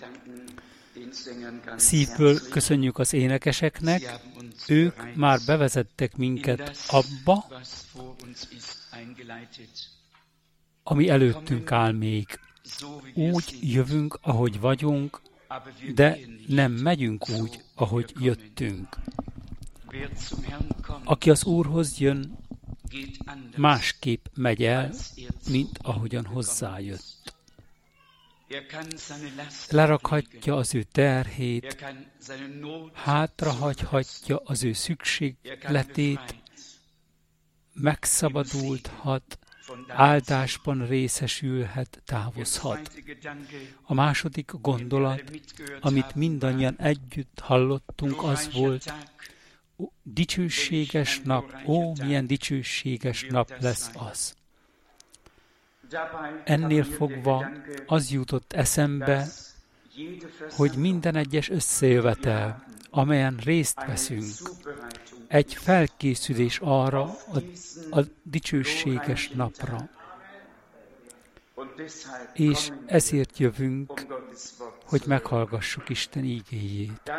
Szívből köszönjük az énekeseknek, ők már bevezettek minket abba, ami előttünk áll még. Úgy jövünk, ahogy vagyunk, de nem megyünk úgy, ahogy jöttünk. Aki az Úrhoz jön, másképp megy el, mint ahogyan hozzájött. Lerakhatja az ő terhét, hátrahagyhatja az ő szükségletét, megszabadulhat, áldásban részesülhet, távozhat. A második gondolat, amit mindannyian együtt hallottunk, az volt, dicsőséges nap, ó, milyen dicsőséges nap lesz az. Ennél fogva az jutott eszembe, hogy minden egyes összejövetel, amelyen részt veszünk, egy felkészülés arra a dicsőséges napra. És ezért jövünk, hogy meghallgassuk Isten ígéjét.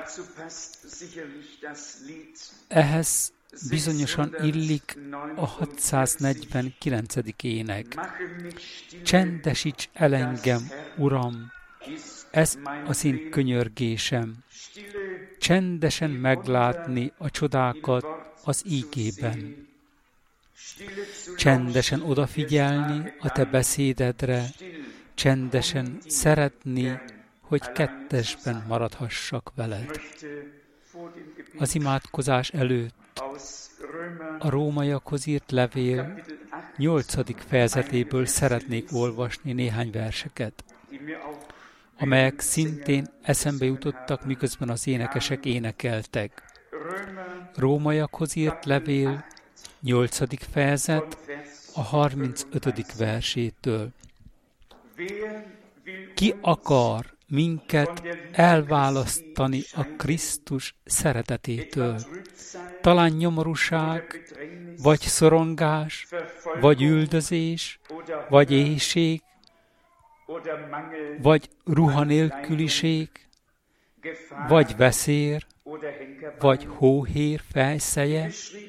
Ehhez bizonyosan illik a 649. ének. Csendesíts el engem, Uram, ez az én könyörgésem. Csendesen meglátni a csodákat az ígében. Csendesen odafigyelni a te beszédedre, csendesen szeretni, hogy kettesben maradhassak veled. Az imádkozás előtt a Rómaiakhoz írt levél 8. fejezetéből szeretnék olvasni néhány verseket, amelyek szintén eszembe jutottak, miközben az énekesek énekeltek. Rómaiakhoz írt levél 8. fejezet a 35. versétől. Ki akar minket elválasztani a Krisztus szeretetétől? Talán nyomorúság, vagy szorongás, vagy üldözés, vagy éhség, vagy ruhanélküliség, vagy veszér, vagy hóhér fejszeje,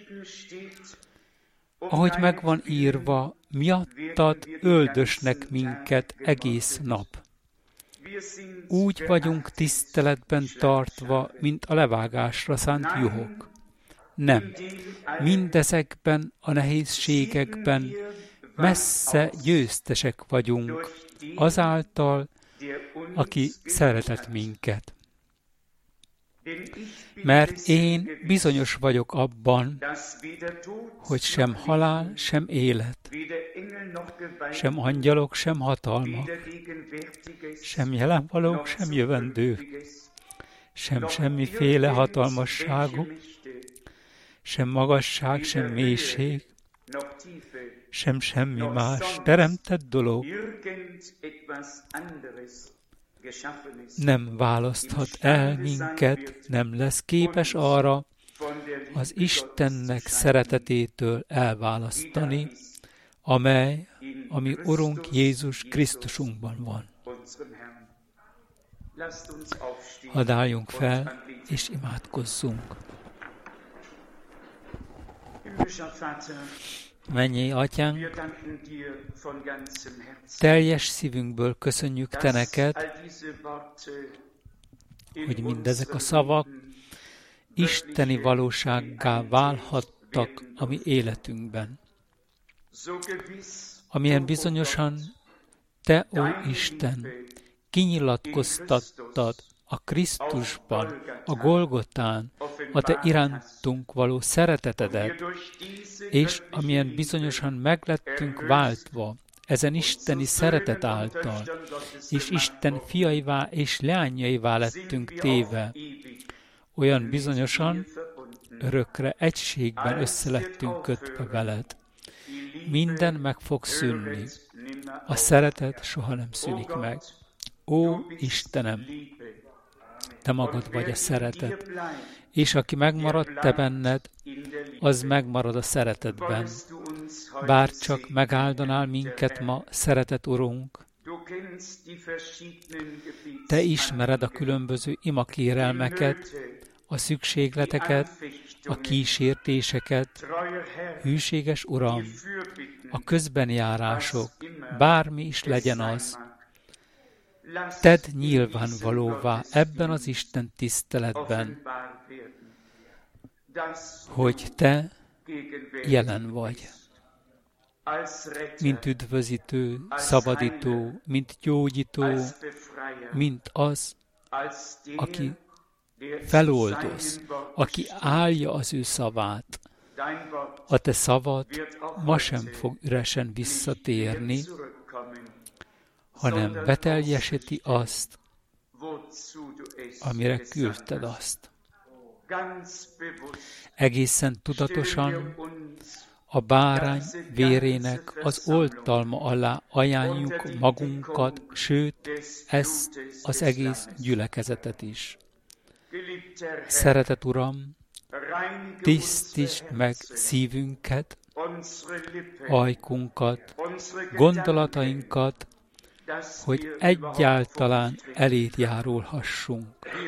ahogy megvan írva, miattad öldösnek minket egész nap. Úgy vagyunk tiszteletben tartva, mint a levágásra szánt juhok. Nem, mindezekben a nehézségekben messze győztesek vagyunk, azáltal, aki szeretett minket. Mert én bizonyos vagyok abban, hogy sem halál, sem élet, sem angyalok, sem hatalmak, sem jelenvalók, sem jövendők, sem semmiféle hatalmasságok, sem magasság, sem mélység, sem semmi más teremtett dolog nem választhat el minket, nem lesz képes arra az Istennek szeretetétől elválasztani, amely a mi Urunk Jézus Krisztusunkban van. Hadd álljunk fel, és imádkozzunk. Mennyei Atyánk, teljes szívünkből köszönjük Te neked, hogy mindezek a szavak isteni valósággá válhattak a mi életünkben. Amilyen bizonyosan Te, ó Isten, kinyilatkoztattad a Krisztusban, a Golgotán, a Te irántunk való szeretetedet, és amilyen bizonyosan meglettünk váltva ezen isteni szeretet által, és Isten fiaivá és leányaivá lettünk téve, olyan bizonyosan örökre egységben összelettünk kötve veled. Minden meg fog szűnni. A szeretet soha nem szűnik meg. Ó Istenem, Te magad vagy a szeretet, és aki megmarad Te benned, az megmarad a szeretetben. Bár csak megáldanál minket ma, szeretet Urunk, Te ismered a különböző imakérelmeket, a szükségleteket, a kísértéseket, hűséges Uram, a közbenjárások, bármi is legyen az, tedd nyilvánvalóvá ebben az Isten tiszteletben, hogy Te jelen vagy, mint üdvözítő, szabadító, mint gyógyító, mint az, aki feloldoz, aki állja az ő szavát. A Te szavad ma sem fog üresen visszatérni, hanem beteljesíti azt, amire küldted azt. Egészen tudatosan a bárány vérének az oltalma alá ajánljuk magunkat, sőt, ezt az egész gyülekezetet is. Szeretett Uram, tisztítsd meg szívünket, ajkunkat, gondolatainkat, hogy egyáltalán eléd járulhassunk.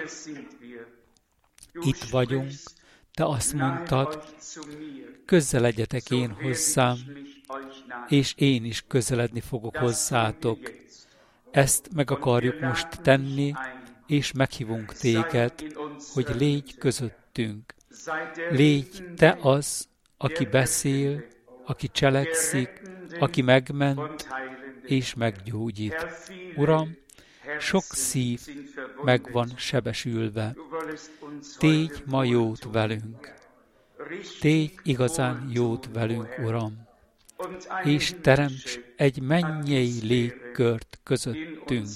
Itt vagyunk, Te azt mondtad, közeledjetek én hozzám, és én is közeledni fogok hozzátok. Ezt meg akarjuk most tenni, és meghívunk Téged, hogy légy közöttünk. Légy Te az, aki beszél, aki cselekszik, aki megment és meggyógyít. Uram, sok szív meg van sebesülve. Tégy ma jót velünk. Tégy igazán jót velünk, Uram. És teremts egy mennyei légkört közöttünk.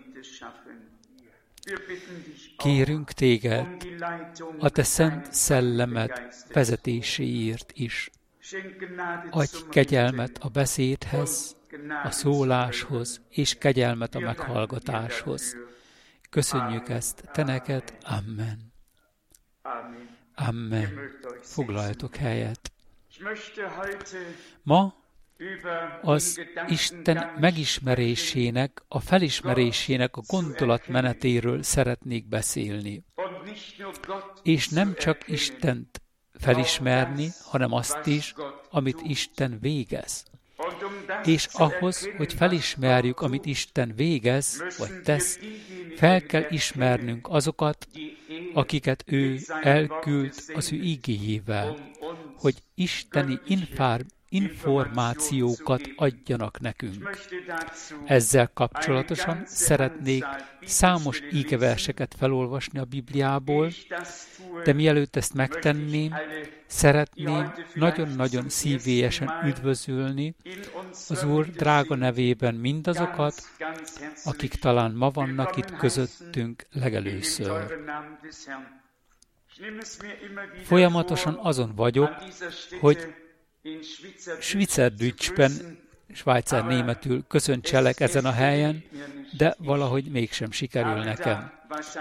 Kérünk Téged a Te szent szellemed vezetéséért is. Adj kegyelmet a beszédhez, a szóláshoz, és kegyelmet a meghallgatáshoz. Köszönjük ezt Te neked. Amen. Amen. Foglaljatok helyet. Ma az Isten megismerésének, a felismerésének a gondolatmenetéről szeretnék beszélni. És nem csak Istent felismerni, hanem azt is, amit Isten végez. És ahhoz, hogy felismerjük, amit Isten végez, vagy tesz, fel kell ismernünk azokat, akiket ő elküld az ő igéjével, hogy isteni információkat adjanak nekünk. Ezzel kapcsolatosan szeretnék számos ígeverseket felolvasni a Bibliából, de mielőtt ezt megtenném, szeretném nagyon-nagyon szívélyesen üdvözölni az Úr drága nevében mindazokat, akik talán ma vannak itt közöttünk legelőször. Folyamatosan azon vagyok, hogy Schweizerdeutschben, Svájcer németül köszöntselek ezen a helyen, de valahogy mégsem sikerül nekem.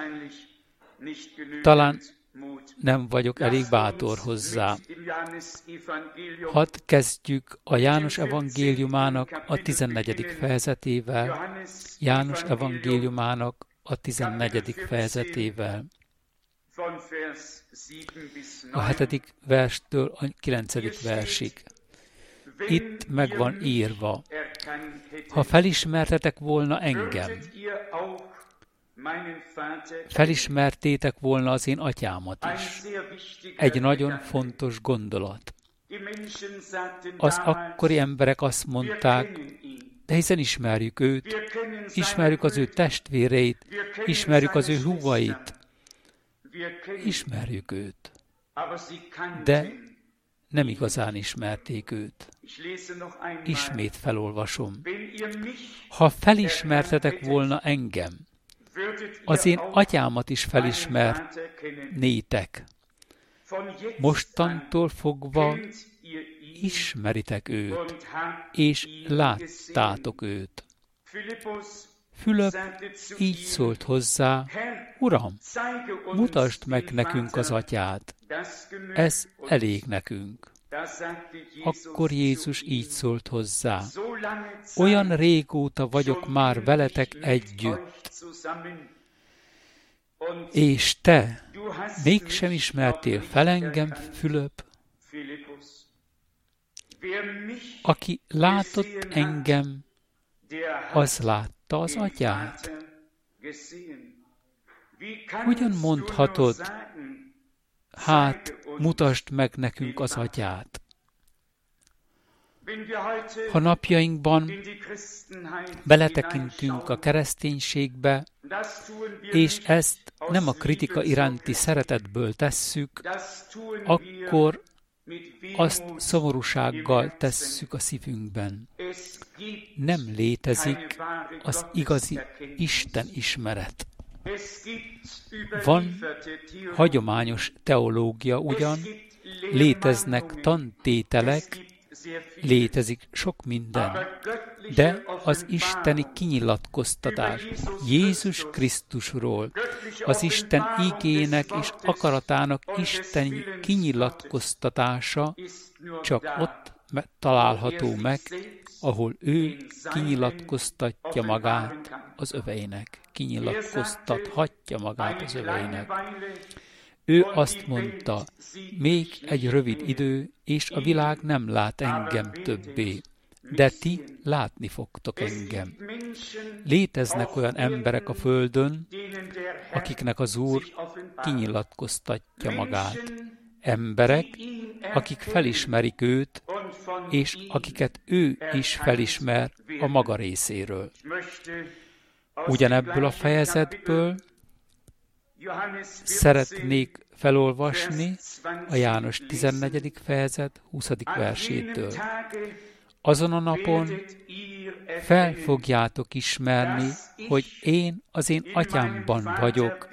Talán nem vagyok elég bátor hozzá. Hadd kezdjük a János evangéliumának a 14. fejezetével. János evangéliumának a 14. fejezetével. A 7. verstől a 9. versig. Itt meg van írva: ha felismertetek volna engem, felismertétek volna az én atyámat is. Egy nagyon fontos gondolat. Az akkori emberek azt mondták, de hiszen ismerjük őt, ismerjük az ő testvéreit, ismerjük az ő húgait, ismerjük őt, de nem igazán ismerték őt. Ismét felolvasom. Ha felismertetek volna engem, az én atyámat is felismernétek. Mostantól fogva ismeritek őt, és láttátok őt. Fülöp így szólt hozzá: Uram, mutasd meg nekünk az atyát, ez elég nekünk. Akkor Jézus így szólt hozzá: olyan régóta vagyok már veletek együtt, és te mégsem ismertél fel engem, Fülöp? Aki látott engem, az látta az Atyát. Hogyan mondhatod, hát mutasd meg nekünk az Atyát? Ha napjainkban beletekintünk a kereszténységbe, és ezt nem a kritika iránti szeretetből tesszük, akkor azt szomorúsággal tesszük a szívünkben. Nem létezik az igazi Isten ismeret. Van hagyományos teológia ugyan, léteznek tantételek, létezik sok minden, de az isteni kinyilatkoztatás Jézus Krisztusról, az Isten igének és akaratának isteni kinyilatkoztatása csak ott található meg, ahol ő kinyilatkoztatja magát az öveinek. Kinyilatkoztathatja magát az öveinek. Ő azt mondta, még egy rövid idő, és a világ nem lát engem többé, de ti látni fogtok engem. Léteznek olyan emberek a földön, akiknek az Úr kinyilatkoztatja magát. Emberek, akik felismerik őt, és akiket ő is felismer a maga részéről. Ugyanebből a fejezetből szeretnék felolvasni a János 14. fejezet 20. versétől. Azon a napon fel fogjátok ismerni, hogy én az én atyámban vagyok,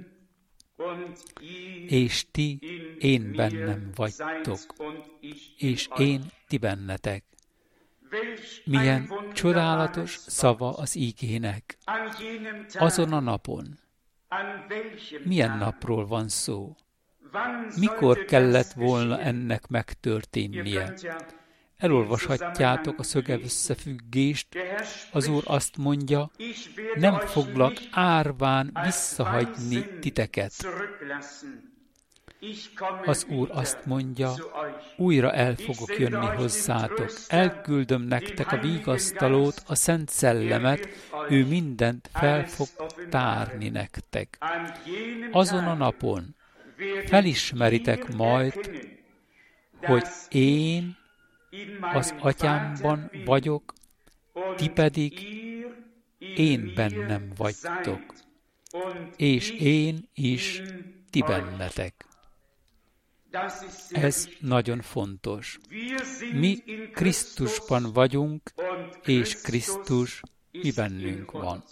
és ti én bennem vagytok, és én ti bennetek. Milyen csodálatos szava az ígének. Azon a napon. Milyen napról van szó? Mikor kellett volna ennek megtörténnie? Elolvashatjátok a szövegösszefüggést. Az Úr azt mondja, nem foglak árván visszahagyni titeket. Az Úr azt mondja, újra el fogok jönni hozzátok. Elküldöm nektek a vigasztalót, a Szent Szellemet, ő mindent fel fog tárni nektek. Azon a napon felismeritek majd, hogy én az atyámban vagyok, ti pedig én bennem vagytok, és én is ti bennetek. Ez nagyon fontos. Mi Krisztusban vagyunk, és Krisztus mi bennünk van.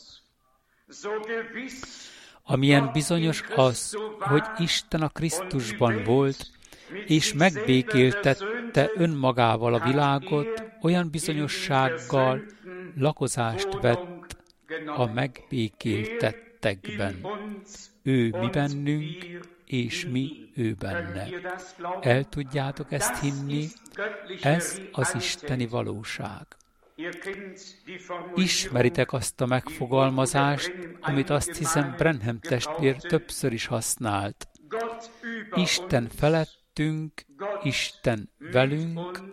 Amilyen bizonyos az, hogy Isten a Krisztusban volt, és megbékéltette önmagával a világot, olyan bizonyossággal lakozást vett a megbékéltettekben. Ő mi bennünk, és mi ő benne. El tudjátok ezt hinni? Ez az isteni valóság. Ismeritek azt a megfogalmazást, amit azt hiszem Branham testvér többször is használt. Isten felettünk, Isten velünk,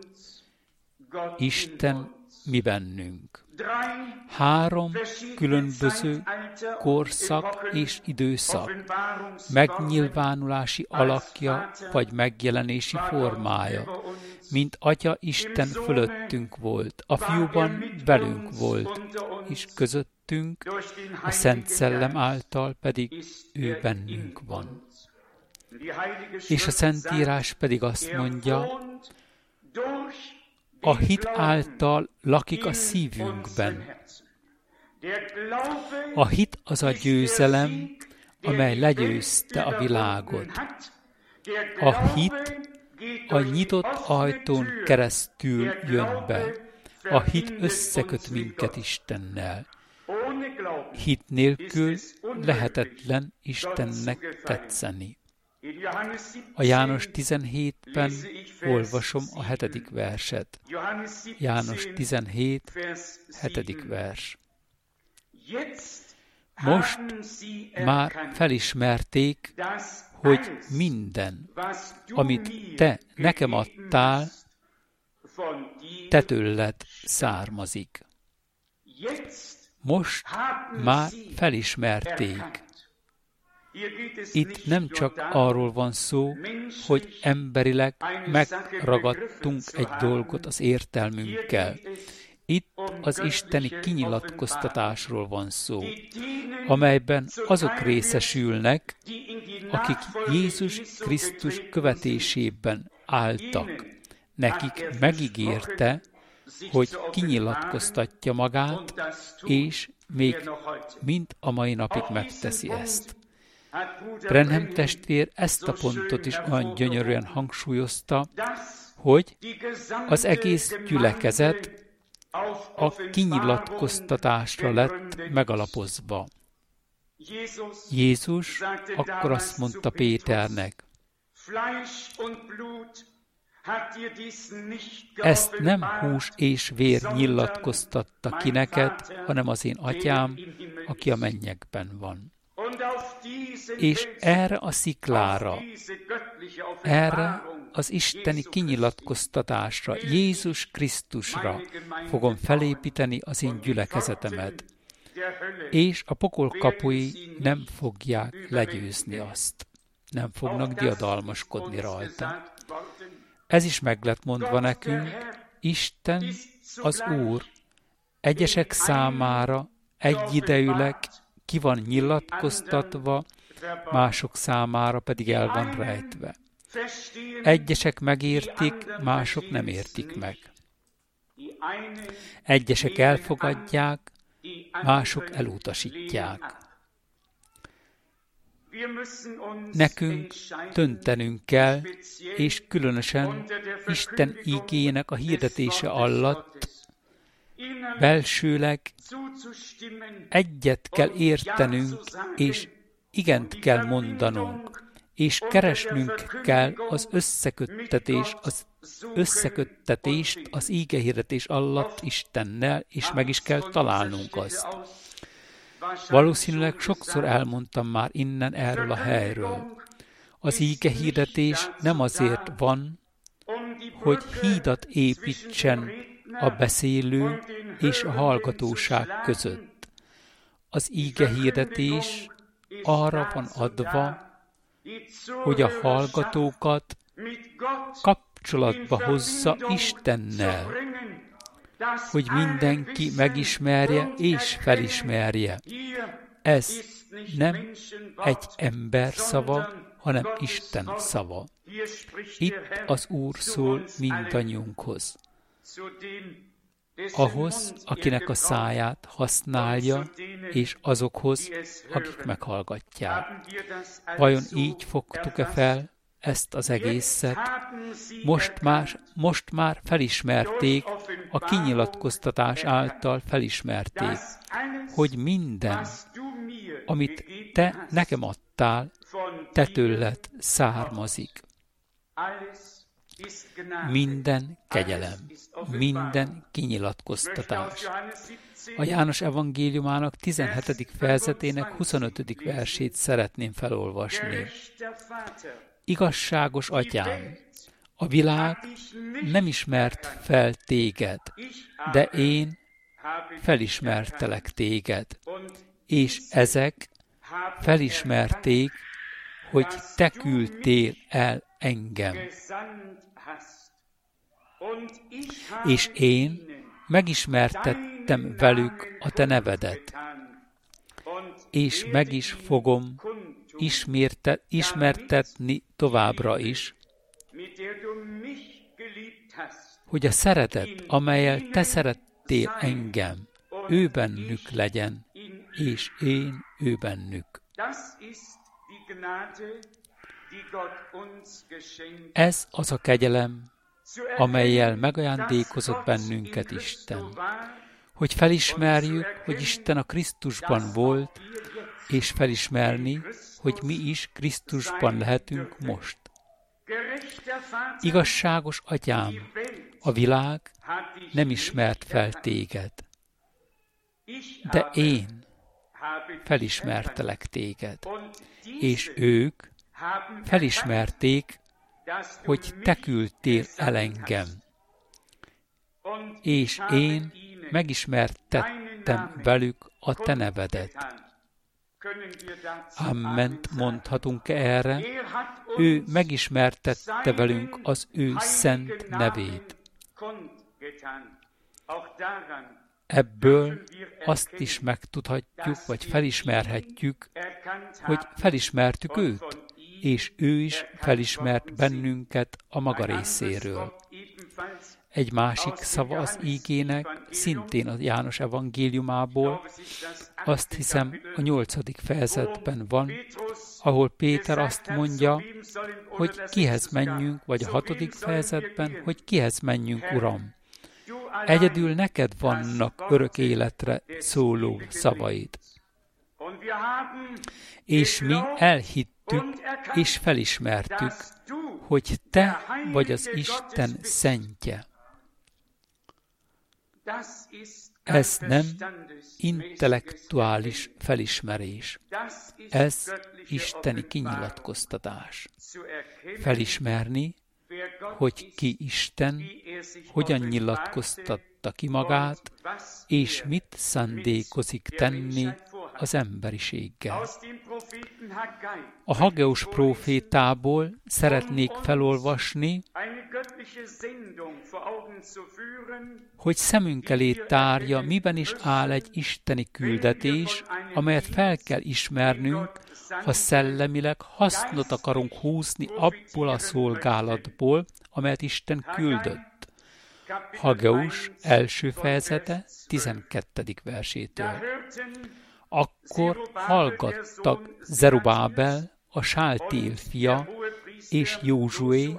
Isten mi bennünk. 3 különböző korszak és időszak, megnyilvánulási alakja vagy megjelenési formája, mint Atya Isten fölöttünk volt, a Fiúban velünk volt, és közöttünk, a Szent Szellem által pedig ő bennünk van. És a Szentírás pedig azt mondja, a hit által lakik a szívünkben. A hit az a győzelem, amely legyőzte a világot. A hit a nyitott ajtón keresztül jön be. A hit összeköt minket Istennel. Hit nélkül lehetetlen Istennek tetszeni. A János 17-ben olvasom a 7. verset. János 17, 7. vers. Most már felismerték, hogy minden, amit te nekem adtál, te tőled származik. Most már felismerték. Itt nem csak arról van szó, hogy emberileg megragadtunk egy dolgot az értelmünkkel. Itt az isteni kinyilatkoztatásról van szó, amelyben azok részesülnek, akik Jézus Krisztus követésében álltak. Nekik megígérte, hogy kinyilatkoztatja magát, és még mind a mai napig megteszi ezt. Branham testvér ezt a pontot is olyan gyönyörűen hangsúlyozta, hogy az egész gyülekezet a kinyilatkoztatásra lett megalapozva. Jézus akkor azt mondta Péternek, ezt nem hús és vér nyilatkoztatta ki neked, hanem az én atyám, aki a mennyekben van. És erre a sziklára, erre az isteni kinyilatkoztatásra, Jézus Krisztusra fogom felépíteni az én gyülekezetemet, és a pokol kapui nem fogják legyőzni azt. Nem fognak diadalmaskodni rajta. Ez is meg lett mondva nekünk, Isten, az Úr, egyesek számára egyidejűleg ki van nyilatkoztatva, mások számára pedig el van rejtve. Egyesek megértik, mások nem értik meg. Egyesek elfogadják, mások elutasítják. Nekünk döntenünk kell, és különösen Isten igéjének a hirdetése alatt belsőleg egyet kell értenünk, és igent kell mondanunk, és keresnünk kell az összeköttetést az ígehirdetés alatt Istennel, és meg is kell találnunk azt. Valószínűleg sokszor elmondtam már innen erről a helyről. Az ígehirdetés nem azért van, hogy hídat építsen a beszélő és a hallgatóság között. Az ígehirdetés arra van adva, hogy a hallgatókat kapcsolatba hozza Istennel, hogy mindenki megismerje és felismerje. Ez nem egy ember szava, hanem Isten szava. Itt az Úr szól mindannyiunkhoz. Ahhoz, akinek a száját használja, és azokhoz, akik meghallgatják. Vajon így fogtuk-e fel ezt az egészet? Most már felismerték, a kinyilatkoztatás által felismerték, hogy minden, amit te nekem adtál, te tőled származik. Minden kegyelem, minden kinyilatkoztatás. A János evangéliumának 17. fejezetének 25. versét szeretném felolvasni. Igazságos atyám, a világ nem ismert fel téged, de én felismertelek téged, és ezek felismerték, hogy te küldtél el engem. És én megismertettem velük a te nevedet, és meg is fogom ismertetni továbbra is, hogy a szeretet, amellyel te szerettél engem, ő bennük legyen, és én ő bennük. Ez az a kegyelem, amellyel megajándékozott bennünket Isten, hogy felismerjük, hogy Isten a Krisztusban volt, és felismerni, hogy hogy mi is Krisztusban lehetünk most. Igazságos Atyám, a világ nem ismert fel téged, de én felismertelek téged, és ők felismerték, hogy te küldtél el engem, és én megismertettem velük a te nevedet. Amment mondhatunk erre, ő megismertette velünk az ő szent nevét. Ebből azt is megtudhatjuk, vagy felismerhetjük, hogy felismertük őt, és ő is felismert bennünket a maga részéről. Egy másik szava az ígének, szintén a János evangéliumából, azt hiszem a 8. fejezetben van, ahol Péter azt mondja, hogy kihez menjünk, vagy a 6. fejezetben, hogy kihez menjünk, Uram. Egyedül neked vannak örök életre szóló szavaid. És mi elhittük és felismertük, hogy te vagy az Isten szentje. Ez nem intellektuális felismerés. Ez isteni kinyilatkoztatás. Felismerni, hogy ki Isten, hogyan nyilatkoztatta ki magát, és mit szándékozik tenni az emberiséggel. A Haggeus prófétából szeretnék felolvasni, hogy szemünk elé tárja, miben is áll egy isteni küldetés, amelyet fel kell ismernünk, ha szellemileg hasznot akarunk húzni abból a szolgálatból, amelyet Isten küldött. Haggeus 1. fejezete 12. versétől. Akkor hallgattak Zerubábel, a Sáltiel fia, és Józsué,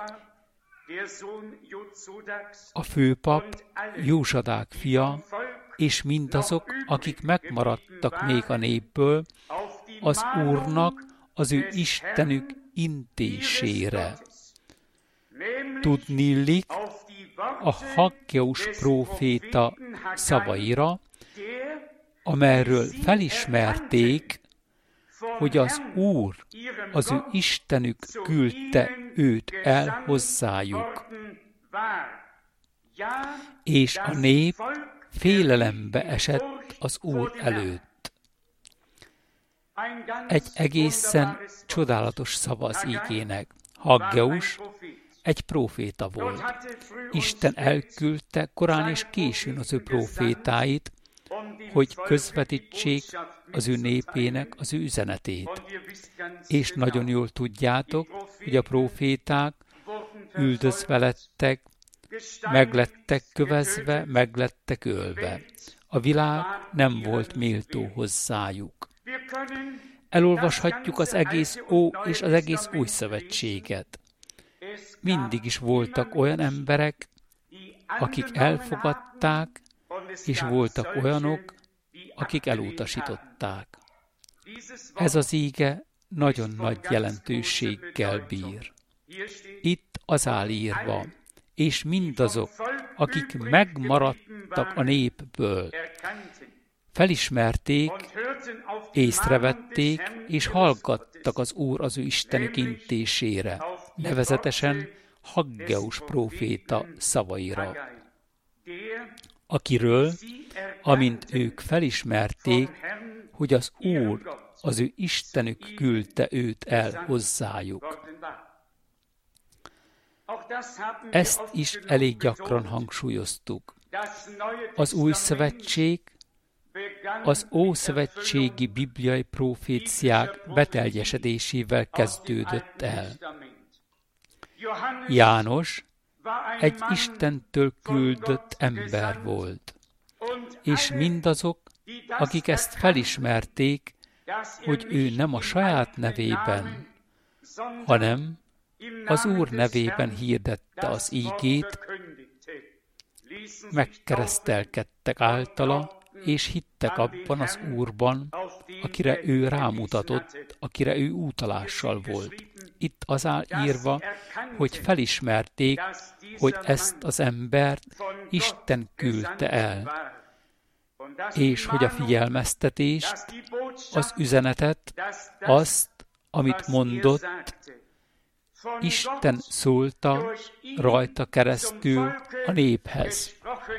a főpap, Józsadák fia, és mindazok, akik megmaradtak még a népből, az Úrnak, az ő Istenük intésére. Tudnillik a Haggeus próféta szavaira, amelyről felismerték, hogy az Úr, az ő Istenük küldte őt el hozzájuk. És a nép félelembe esett az Úr előtt. Egy egészen csodálatos szava az ígének. Haggeus egy próféta volt. Isten elküldte korán és későn az ő prófétáit, hogy közvetítsék az ő népének az ő üzenetét. És nagyon jól tudjátok, hogy a próféták üldözve lettek, meglettek kövezve, meglettek ölve. A világ nem volt méltó hozzájuk. Elolvashatjuk az egész Ó és az egész Új Szövetséget. Mindig is voltak olyan emberek, akik elfogadták, és voltak olyanok, akik elutasították. Ez az íge nagyon nagy jelentőséggel bír. Itt az áll írva, és mindazok, akik megmaradtak a népből, felismerték, észrevették, és hallgattak az Úr az ő Istenük intésére, nevezetesen Haggeus próféta szavaira, akiről, amint ők felismerték, hogy az Úr, az ő Istenük küldte őt el hozzájuk. Ezt is elég gyakran hangsúlyoztuk. Az Új Szövetség az ószövetségi bibliai proféciák beteljesedésével kezdődött el. János egy Istentől küldött ember volt, és mindazok, akik ezt felismerték, hogy ő nem a saját nevében, hanem az Úr nevében hirdette az ígét, megkeresztelkedtek általa, és hittek abban az Úrban, akire ő rámutatott, akire ő útalással volt. Itt az áll írva, hogy felismerték, hogy ezt az embert Isten küldte el, és hogy a figyelmeztetést, az üzenetet, azt, amit mondott, Isten szólta rajta keresztül a néphez.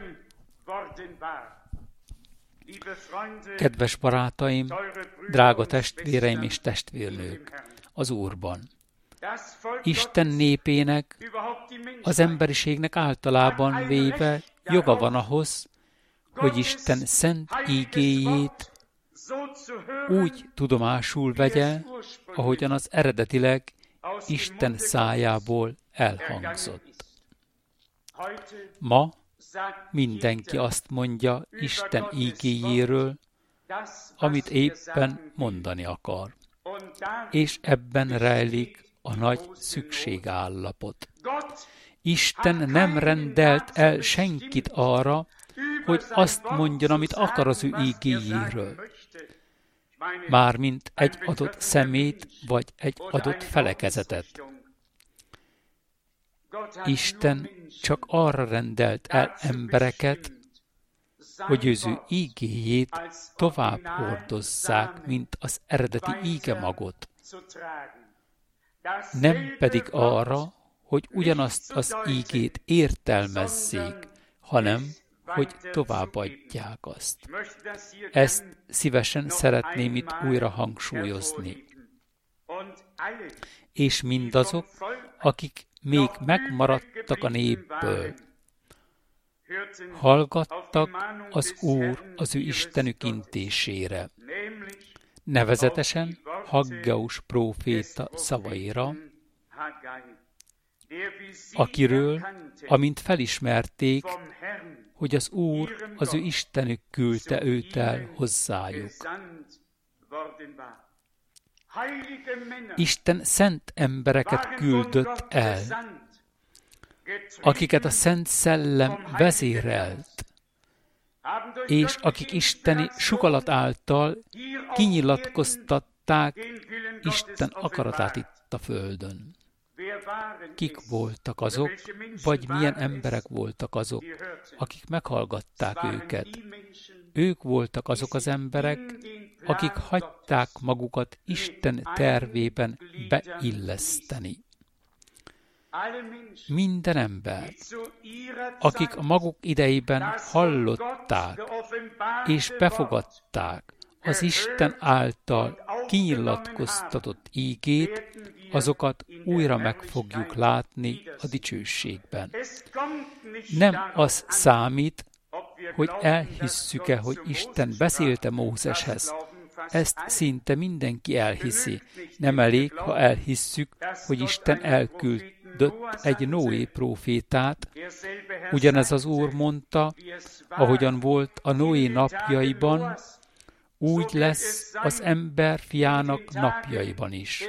Kedves barátaim, drága testvéreim és testvérnők az Úrban! Isten népének, az emberiségnek általában véve joga van ahhoz, hogy Isten szent ígéjét úgy tudomásul vegye, ahogyan az eredetileg Isten szájából elhangzott. Ma mindenki azt mondja Isten ígéjéről, amit éppen mondani akar. És ebben rejlik a nagy szükségállapot. Isten nem rendelt el senkit arra, hogy azt mondjon, amit akar az ő ígéjéről. Mármint egy adott szemét, vagy egy adott felekezetet. Isten csak arra rendelt el embereket, hogy az ő ígéjét tovább hordozzák, mint az eredeti ígemagot. Nem pedig arra, hogy ugyanazt az ígét értelmezzék, hanem hogy továbbadják azt. Ezt szívesen szeretném itt újra hangsúlyozni. És mindazok, akik még megmaradtak a népből, hallgattak az Úr az ő Istenük intésére, nevezetesen Haggeus próféta szavaira, akiről, amint felismerték, hogy az Úr az ő Istenük küldte őt el hozzájuk. Isten szent embereket küldött el, akiket a Szent Szellem vezérelt, és akik isteni sugallat által kinyilatkoztatták Isten akaratát itt a földön. Kik voltak azok, vagy milyen emberek voltak azok, akik meghallgatták őket? Ők voltak azok az emberek, akik hagyták magukat Isten tervében beilleszteni. Minden ember, akik a maguk idejében hallották és befogadták az Isten által kinyilatkoztatott ígét, azokat újra meg fogjuk látni a dicsőségben. Nem az számít, hogy elhisszük-e, hogy Isten beszélte Mózeshez. Ezt szinte mindenki elhiszi. Nem elég, ha elhisszük, hogy Isten elküldött egy Noé prófétát. Ugyanez az Úr mondta, ahogyan volt a Noé napjaiban, úgy lesz az ember fiának napjaiban is.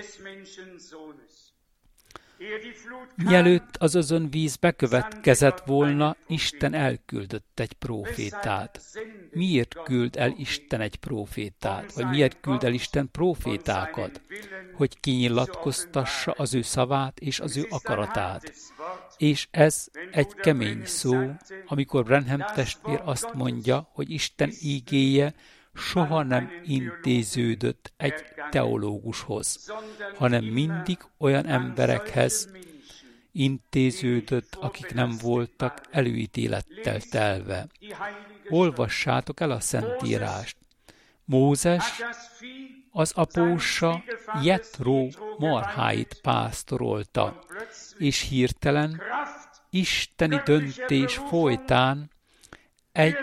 Mielőtt az özönvíz bekövetkezett volna, Isten elküldött egy prófétát. Miért küld el Isten egy prófétát? Vagy miért küld el Isten prófétákat? Hogy kinyilatkoztassa az ő szavát és az ő akaratát. És ez egy kemény szó, amikor Branham testvér azt mondja, hogy Isten ígéje soha nem intéződött egy teológushoz, hanem mindig olyan emberekhez intéződött, akik nem voltak előítélettel telve. Olvassátok el a Szentírást. Mózes az apósa Jetró marháit pásztorolta, és hirtelen isteni döntés folytán egy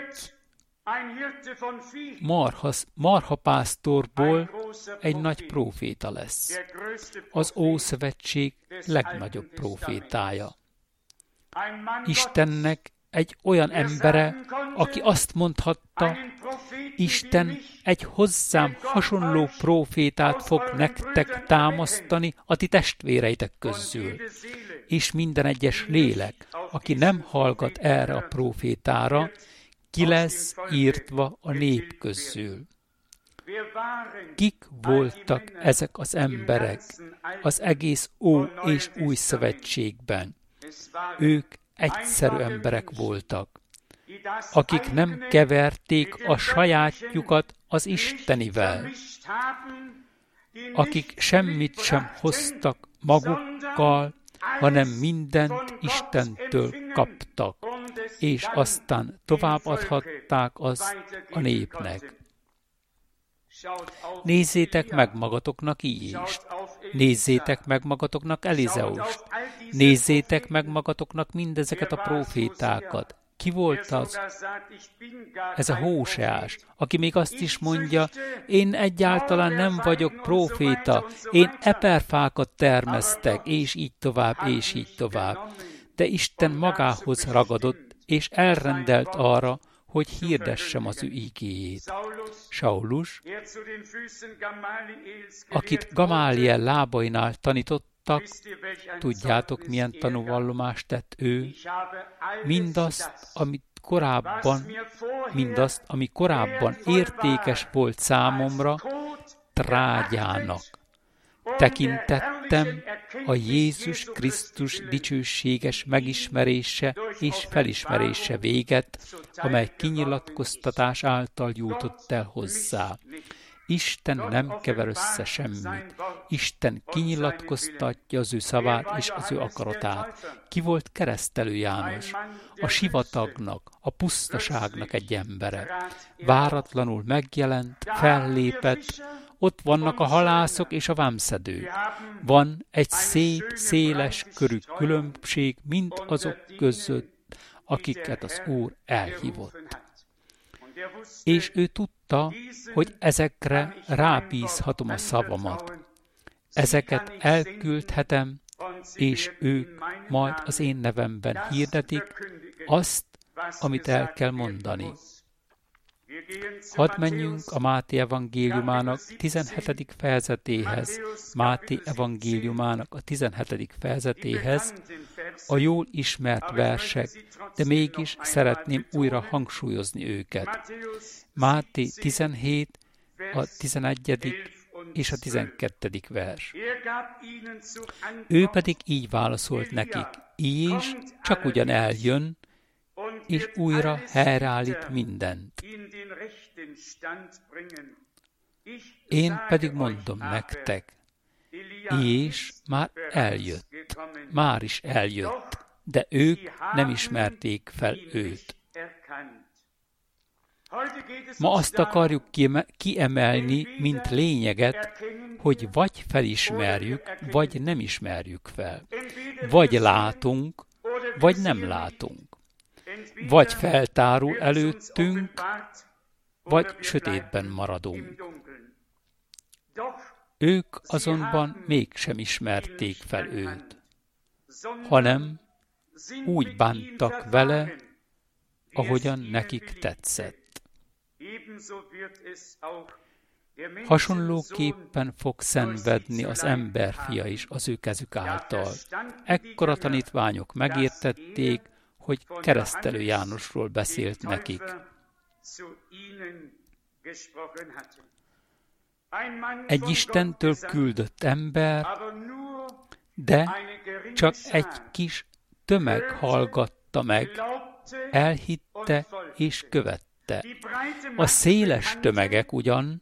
marhapásztorból egy nagy próféta lesz. Az Ószövetség legnagyobb prófétája. Istennek egy olyan embere, aki azt mondhatta, Isten egy hozzám hasonló prófétát fog nektek támasztani a ti testvéreitek közül. És minden egyes lélek, aki nem hallgat erre a prófétára, ki lesz írtva a nép közül. Kik voltak ezek az emberek az egész Ó és Új Szövetségben? Ők egyszerű emberek voltak, akik nem keverték a sajátjukat az istenivel, akik semmit sem hoztak magukkal, hanem mindent Istentől kaptak, és aztán továbbadhatták azt a népnek. Nézzétek meg magatoknak Íést, nézzétek meg magatoknak Elizeust, nézzétek meg magatoknak mindezeket a prófétákat. Ki volt az? Ez a Hóseás, aki még azt is mondja, én egyáltalán nem vagyok próféta, én eperfákat termesztek, és így tovább, és így tovább. De Isten magához ragadott, és elrendelt arra, hogy hirdessem az ő igéjét. Saulus, akit Gamáliel lábainál tanítottak, tudjátok, milyen tanúvallomást tett ő? Mindazt, ami korábban értékes volt számomra, trágyának tekintettem a Jézus Krisztus dicsőséges megismerése és felismerése véget, amely kinyilatkoztatás által jutott el hozzá. Isten nem kever össze semmit. Isten kinyilatkoztatja az ő szavát és az ő akaratát. Ki volt Keresztelő János? A sivatagnak, a pusztaságnak egy embere. Váratlanul megjelent, fellépett, ott vannak a halászok és a vámszedők. Van egy szép, széles körű különbség mind azok között, akiket az Úr elhívott. És ő tudta, hogy ezekre rábízhatom a szavamat. Ezeket elküldhetem, és ők majd az én nevemben hirdetik azt, amit el kell mondani. Hadd menjünk a Máté evangéliumának 17. fejezetéhez, Máté evangéliumának a 17. fejezetéhez, a jól ismert versek, de mégis szeretném újra hangsúlyozni őket. Máté 17, a 11. és a 12. vers. Ő pedig így válaszolt nekik, és csak ugyan eljön, és újra helyreállít mindent. Én pedig mondom nektek, és már is eljött, de ők nem ismerték fel őt. Ma azt akarjuk kiemelni, mint lényeget, hogy vagy felismerjük, vagy nem ismerjük fel. Vagy látunk, vagy nem látunk. Vagy feltárul előttünk, vagy sötétben maradunk. Ők azonban mégsem ismerték fel őt, hanem úgy bántak vele, ahogyan nekik tetszett. Hasonlóképpen fog szenvedni az emberfia is az ő kezük által. Ekkor a tanítványok megértették, hogy Keresztelő Jánosról beszélt nekik. Egy Istentől küldött ember, de csak egy kis tömeg hallgatta meg, elhitte és követte. A széles tömegek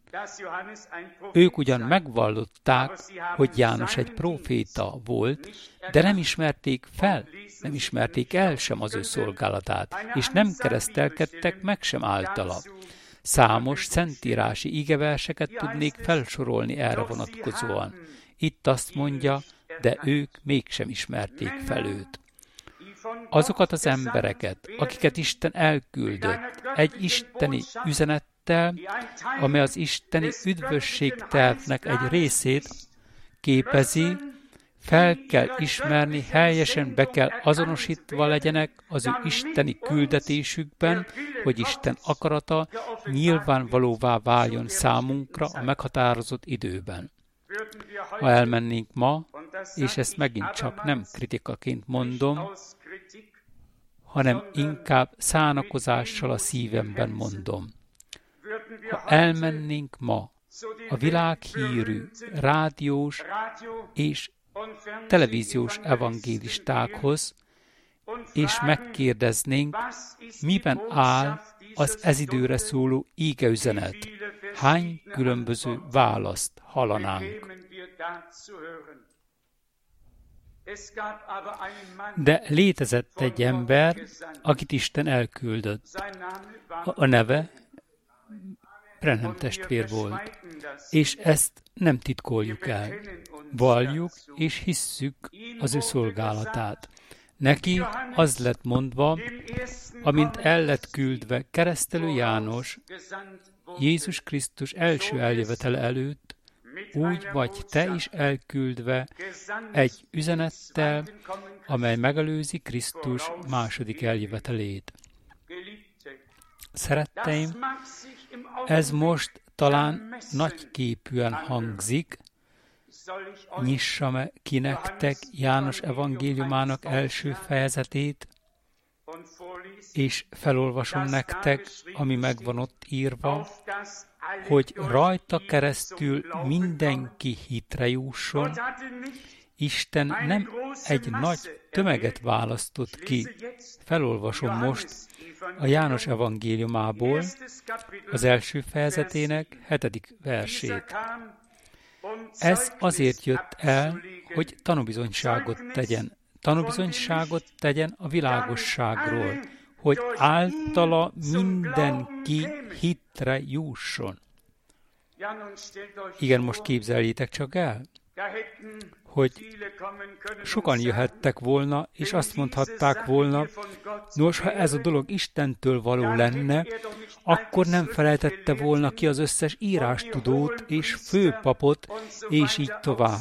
ők ugyan megvallották, hogy János egy próféta volt, de nem ismerték el sem az ő szolgálatát, és nem keresztelkedtek meg sem általa. Számos szentírási igeverseket tudnék felsorolni erre vonatkozóan. Itt azt mondja, de ők mégsem ismerték fel őt. Azokat az embereket, akiket Isten elküldött egy isteni üzenettel, amely az isteni üdvösségtervnek egy részét képezi, fel kell ismerni, helyesen be kell azonosítva legyenek az ő isteni küldetésükben, hogy Isten akarata nyilvánvalóvá váljon számunkra a meghatározott időben. Ha elmennénk ma, és ezt megint csak nem kritikaként mondom, hanem inkább szánakozással a szívemben mondom. Ha elmennénk ma a világhírű rádiós és televíziós evangélistákhoz, és megkérdeznénk, miben áll az ez időre szóló ígeüzenet, hány különböző választ hallanánk. De létezett egy ember, akit Isten elküldött. A neve Branham testvér volt, és ezt nem titkoljuk el. Valljuk és hisszük az ő szolgálatát. Neki az lett mondva, amint el lett küldve Keresztelő János, Jézus Krisztus első eljövetele előtt, úgy vagy te is elküldve egy üzenettel, amely megelőzi Krisztus második eljövetelét. Szeretteim, ez most talán nagyképűen hangzik, nyissam ki nektek János evangéliumának első fejezetét, és felolvasom nektek, ami megvan ott írva, hogy rajta keresztül mindenki hitre jusson. Isten nem egy nagy tömeget választott ki. Felolvasom most a János evangéliumából az első fejezetének 7. versét. Ez azért jött el, hogy tanúbizonyságot tegyen. Tanúbizonyságot tegyen a világosságról, hogy általa mindenki hitre jusson. Igen, most képzeljétek csak el, hogy sokan jöhettek volna, és azt mondhatták volna, nos, ha ez a dolog Istentől való lenne, akkor nem felejtette volna ki az összes írástudót és főpapot, és így tovább.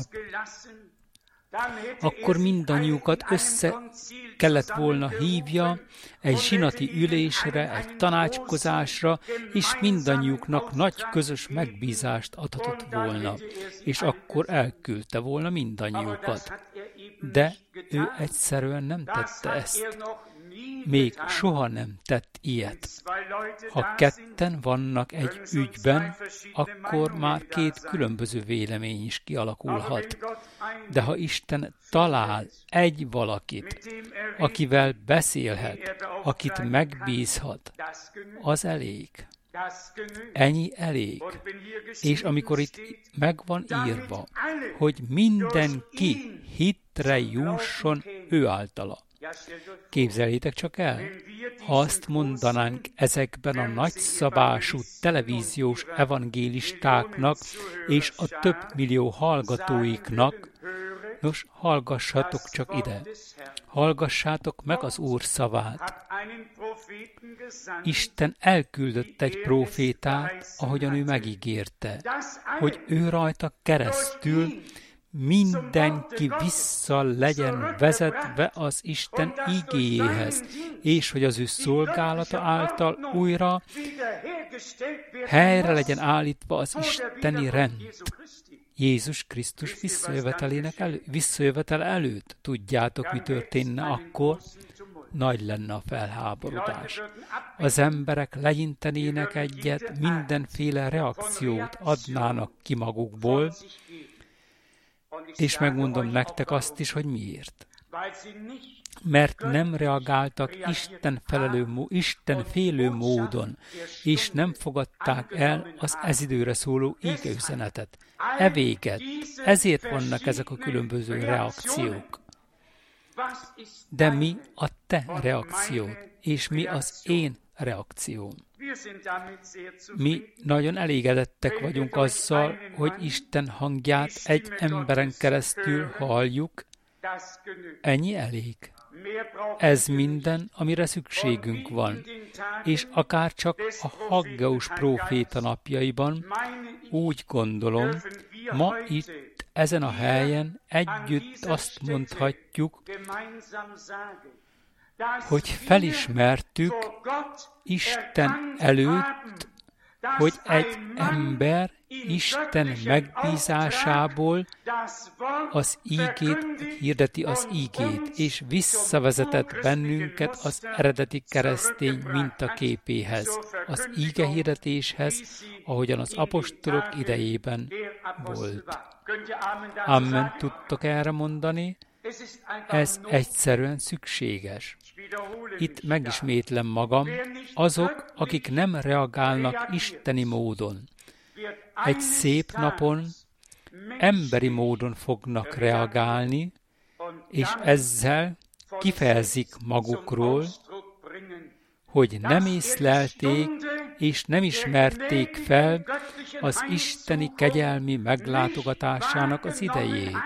Akkor mindannyiukat össze kellett volna hívja egy zsinati ülésre, egy tanácskozásra, és mindannyiuknak nagy közös megbízást adhatott volna, és akkor elküldte volna mindannyiukat. De ő egyszerűen nem tette ezt. Még soha nem tett ilyet. Ha ketten vannak egy ügyben, akkor már két különböző vélemény is kialakulhat. De ha Isten talál egy valakit, akivel beszélhet, akit megbízhat, az elég. Ennyi elég. És amikor itt meg van írva, hogy mindenki hitre jusson ő általa. Képzeljétek csak el, ha azt mondanánk ezekben a nagyszabású televíziós evangélistáknak és a több millió hallgatóiknak, nos, hallgassatok csak ide, hallgassátok meg az Úr szavát. Isten elküldött egy prófétát, ahogyan ő megígérte, hogy ő rajta keresztül mindenki vissza legyen vezetve az Isten igéjéhez, és hogy az ő szolgálata által újra helyre legyen állítva az isteni rend. Jézus Krisztus visszajövetel előtt. Tudjátok, mi történne akkor? Nagy lenne a felháborodás. Az emberek legyintenének egyet, mindenféle reakciót adnának ki magukból, és megmondom nektek azt is, hogy miért. Mert nem reagáltak Isten félő módon, és nem fogadták el az ez időre szóló ígeüzenetet. Véget. Ezért vannak ezek a különböző reakciók. De mi a te reakciód, és mi az én reakcióm? Mi nagyon elégedettek vagyunk azzal, hogy Isten hangját egy emberen keresztül halljuk. Ennyi elég. Ez minden, amire szükségünk van. És akár csak a Haggeus próféta napjaiban, úgy gondolom, ma itt, ezen a helyen együtt azt mondhatjuk, hogy felismertük Isten előtt, hogy egy ember Isten megbízásából az ígét, hirdeti az ígét, és visszavezetett bennünket az eredeti keresztény mintaképéhez, az íge hirdetéshez, ahogyan az apostolok idejében volt. Amen, tudtok erre mondani? Ez egyszerűen szükséges. Itt megismétlem magam, azok, akik nem reagálnak isteni módon, egy szép napon emberi módon fognak reagálni, és ezzel kifejezik magukról, hogy nem észlelték és nem ismerték fel az isteni kegyelmi meglátogatásának az idejét.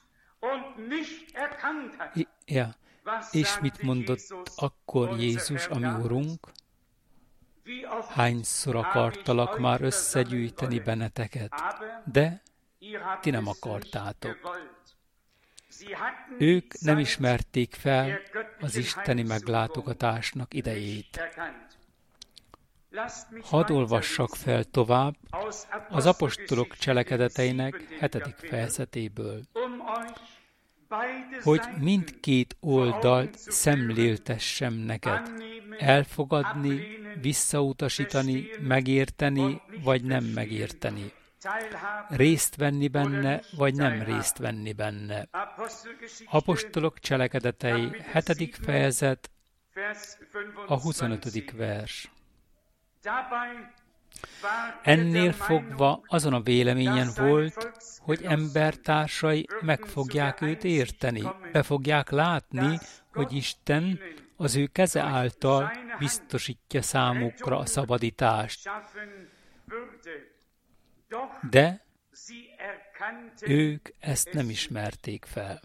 És mit mondott akkor Jézus, a mi Urunk? Hányszor akartalak már összegyűjteni benneteket, de ti nem akartátok. Ők nem ismerték fel az isteni meglátogatásnak idejét. Hadd olvassak fel tovább az apostolok cselekedeteinek 7. fejezetéből, hogy mindkét oldalt szemléltessem neked, elfogadni, visszautasítani, megérteni, vagy nem megérteni, részt venni benne, vagy nem részt venni benne. Apostolok cselekedetei 7. fejezet, a 25. vers. Ennél fogva azon a véleményen volt, hogy embertársai meg fogják őt érteni, be fogják látni, hogy Isten az ő keze által biztosítja számukra a szabadítást. De ők ezt nem ismerték fel.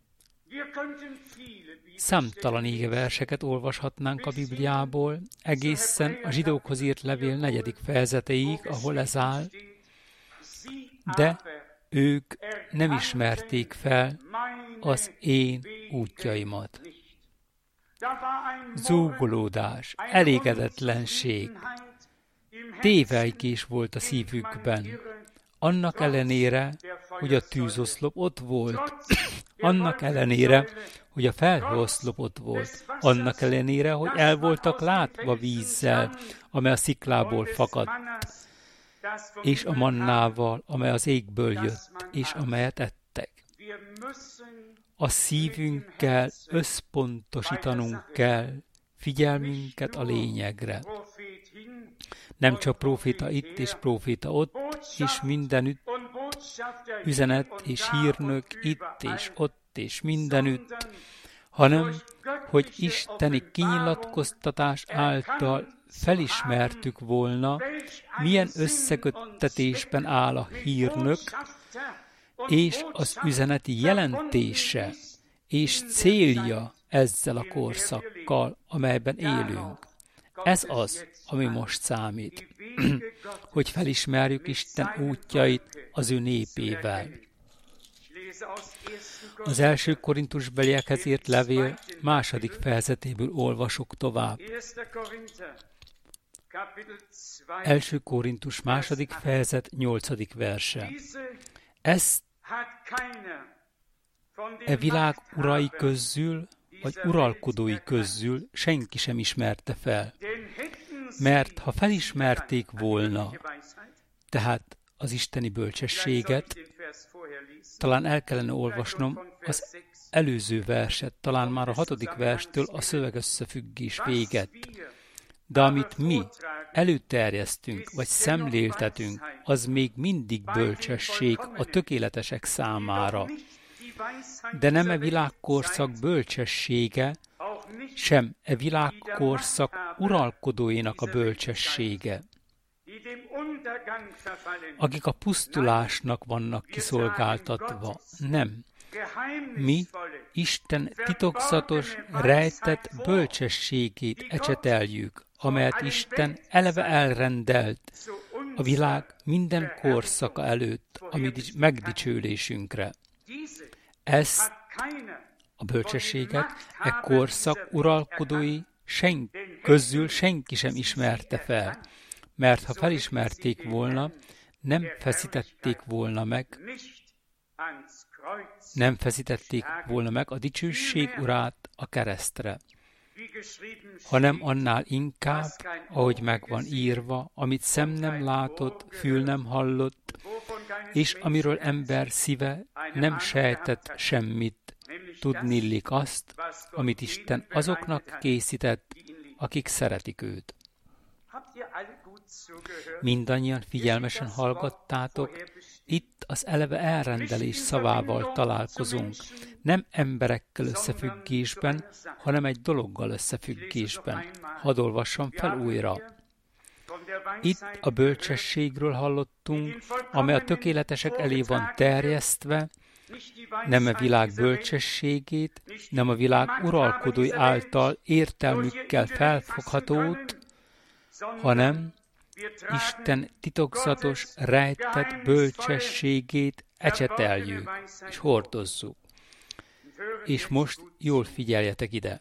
Számtalan ígeverseket olvashatnánk a Bibliából, egészen a zsidókhoz írt levél 4. fejezetéig, ahol ez áll, de ők nem ismerték fel az én útjaimat. Zúgolódás, elégedetlenség, tévejgés volt a szívükben, annak ellenére, hogy a tűzoszlop ott volt, annak ellenére, hogy a felhőoszlop ott volt, annak ellenére, hogy el voltak látva vízzel, amely a sziklából fakadt, és a mannával, amely az égből jött, és amelyet ettek. A szívünkkel összpontosítanunk kell figyelmünket a lényegre. Nem csak próféta itt és próféta ott, és mindenütt, üzenet és hírnök itt és ott és mindenütt, hanem, hogy isteni kinyilatkoztatás által felismertük volna, milyen összeköttetésben áll a hírnök, és az üzeneti jelentése és célja ezzel a korszakkal, amelyben élünk. Ez az, ami most számít, hogy felismerjük Isten útjait az ő népével. Az 1. Korintusbeliekhez írt levél 2. fejezetéből olvasok tovább. 1. Korintus 2. fejezet 8. verse. Ezt e világ urai közül, vagy uralkodói közül senki sem ismerte fel. Mert ha felismerték volna, tehát az isteni bölcsességet, talán el kellene olvasnom az előző verset, talán már a 6. verstől a szövegösszefüggés véget. De amit mi előterjesztünk, vagy szemléltetünk, az még mindig bölcsesség a tökéletesek számára. De nem e világkorszak bölcsessége, sem e világkorszak uralkodóinak a bölcsessége, akik a pusztulásnak vannak kiszolgáltatva. Nem. Mi Isten titokzatos, rejtett bölcsességét ecseteljük, amelyet Isten eleve elrendelt a világ minden korszaka előtt, a mi megdicsőlésünkre. Ezt a bölcsességet e korszak uralkodói közül senki sem ismerte fel, mert ha felismerték volna, nem feszítették volna meg a dicsőség urát a keresztre, hanem annál inkább, ahogy meg van írva, amit szem nem látott, fül nem hallott, és amiről ember szíve nem sejtett semmit, tudnillik azt, amit Isten azoknak készített, akik szeretik őt. Mindannyian figyelmesen hallgattátok, itt az eleve elrendelés szavával találkozunk, nem emberekkel összefüggésben, hanem egy dologgal összefüggésben. Hadd olvassam fel újra. Itt a bölcsességről hallottunk, amely a tökéletesek elé van terjesztve, nem a világ bölcsességét, nem a világ uralkodói által értelmükkel felfoghatót, hanem Isten titokzatos, rejtett bölcsességét ecseteljük és hordozzuk. És most jól figyeljetek ide.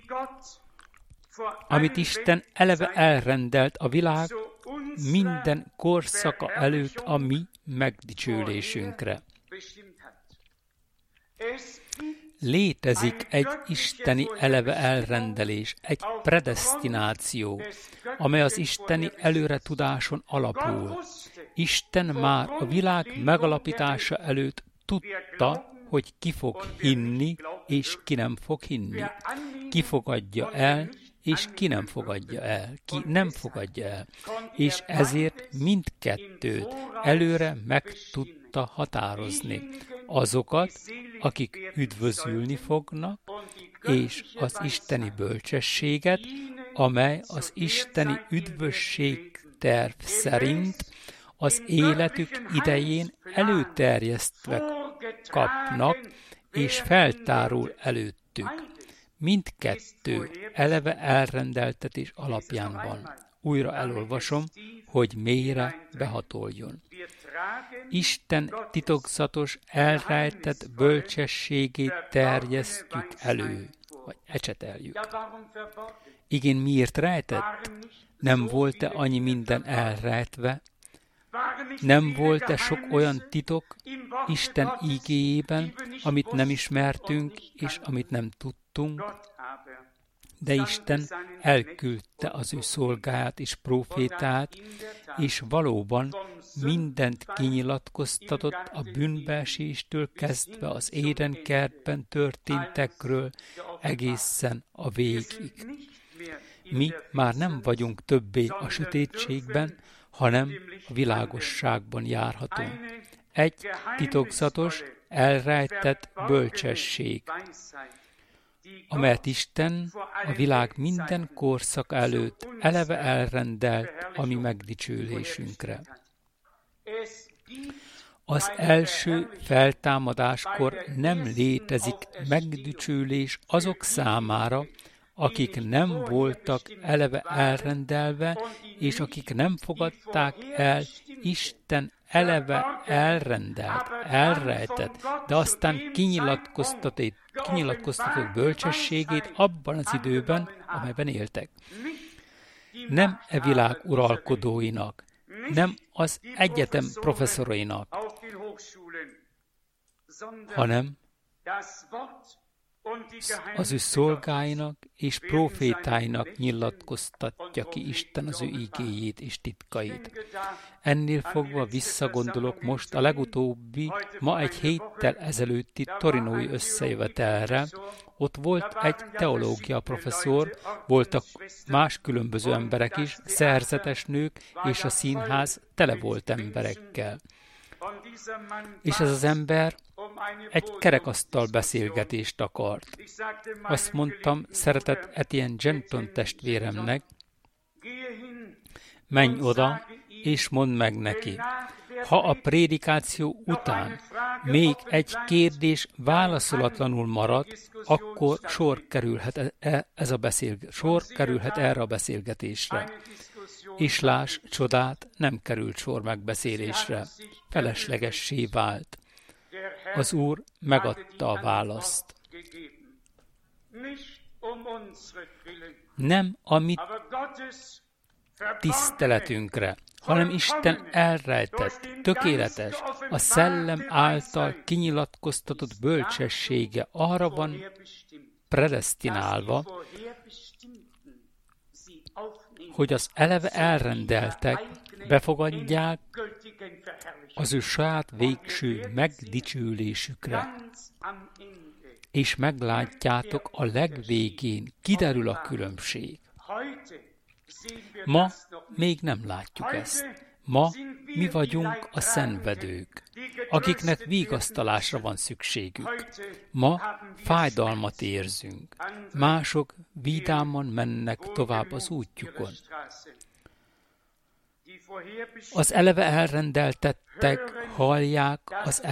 Amit Isten eleve elrendelt a világ minden korszaka előtt a mi megdicsőlésünkre. Létezik egy isteni eleve elrendelés, egy predesztináció, amely az isteni előretudáson alapul. Isten már a világ megalapítása előtt tudta, hogy ki fog hinni, és ki nem fog hinni. Ki fogadja el, és ki nem fogadja el. Ki nem fogadja el. És ezért mindkettőt előre meg tudta határozni. Azokat, akik üdvözülni fognak, és az isteni bölcsességet, amely az isteni üdvösség terv szerint az életük idején előterjesztve kapnak, és feltárul előttük. Mindkettő eleve elrendeltetés alapján van. Újra elolvasom, hogy mélyre behatoljon. Isten titokzatos, elrejtett bölcsességét terjesztjük elő, vagy ecseteljük. Igen, miért rejtett? Nem volt-e annyi minden elrejtve? Nem volt-e sok olyan titok Isten ígéjében, amit nem ismertünk, és amit nem tudtunk? De Isten elküldte az ő szolgáját és prófétát, és valóban mindent kinyilatkoztatott a bűnbeeséstől kezdve az Édenkertben történtekről egészen a végig. Mi már nem vagyunk többé a sötétségben, hanem a világosságban járhatunk. Egy titokzatos, elrejtett bölcsesség, amelyet Isten a világ minden korszak előtt eleve elrendelt a mi megdicsőlésünkre. Az első feltámadáskor nem létezik megdicsőlés azok számára, akik nem voltak eleve elrendelve, és akik nem fogadták el Isten eleve elrendelt, elrejtett, de aztán kinyilatkoztatott bölcsességét abban az időben, amelyben éltek. Nem e világ uralkodóinak, nem az egyetem professzorainak, hanem az ő szolgáinak és prófétáinak nyilatkoztatja ki Isten az ő igéjét és titkait. Ennél fogva visszagondolok most a legutóbbi, ma egy héttel ezelőtti torinói összejövetelre. Ott volt egy teológia professzor, voltak más különböző emberek is, szerzetes nők, és a színház tele volt emberekkel. És ez az ember egy kerekasztal beszélgetést akart. Azt mondtam szeretett Etienne Genton testvéremnek, menj oda, és mondd meg neki, ha a prédikáció után még egy kérdés válaszolatlanul marad, akkor sor kerülhet erre a beszélgetésre. És láss, csodát, nem került sor megbeszélésre. Feleslegessé vált. Az Úr megadta a választ. Nem a mi tiszteletünkre, hanem Isten elrejtett, tökéletes, a Szellem által kinyilatkoztatott bölcsessége arra van predesztinálva, hogy az eleve elrendeltek befogadják az ő saját végső megdicsőlésükre, és meglátjátok, a legvégén kiderül a különbség. Ma még nem látjuk ezt. Ma mi vagyunk a szenvedők, akiknek vigasztalásra van szükségük. Ma fájdalmat érzünk, mások vidáman mennek tovább az útjukon. Az eleve elrendeltettek hallják az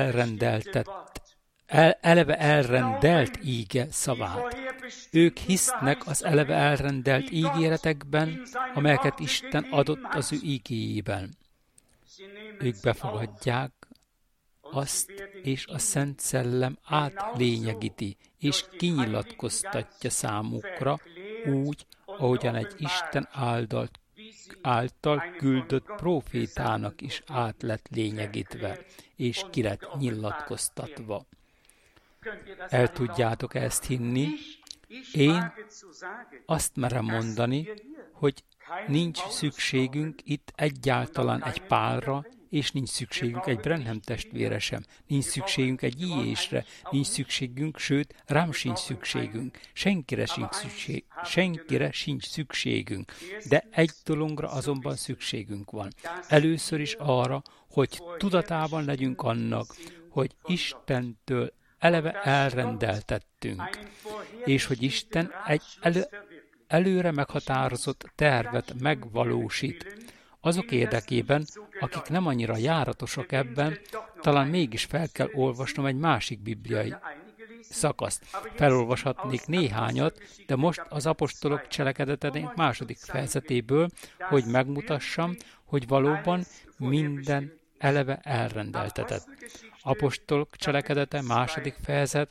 eleve elrendelt íge szavát. Ők hisznek az eleve elrendelt ígéretekben, amelyeket Isten adott az ő ígéjében. Ők befogadják azt, és a Szent Szellem átlényegíti, és kinyilatkoztatja számukra úgy, ahogyan egy Isten által küldött prófétának is át lett lényegítve, és ki lett nyilatkoztatva. El tudjátok ezt hinni? Én azt merem mondani, hogy nincs szükségünk itt egyáltalán egy Pálra, és nincs szükségünk egy Branham testvére sem. Nincs szükségünk egy Ijésre, nincs szükségünk, sőt, rám sincs szükségünk. Senkire sincs szükségünk. De egy dologra azonban szükségünk van. Először is arra, hogy tudatában legyünk annak, hogy Istentől eleve elrendeltettünk, és hogy Isten egy előre meghatározott tervet megvalósít. Azok érdekében, akik nem annyira járatosak ebben, talán mégis fel kell olvasnom egy másik bibliai szakaszt. Felolvashatnék néhányat, de most az apostolok cselekedetének 2. fejezetéből, hogy megmutassam, hogy valóban minden eleve elrendeltetett. Apostolok cselekedete 2. fejezet,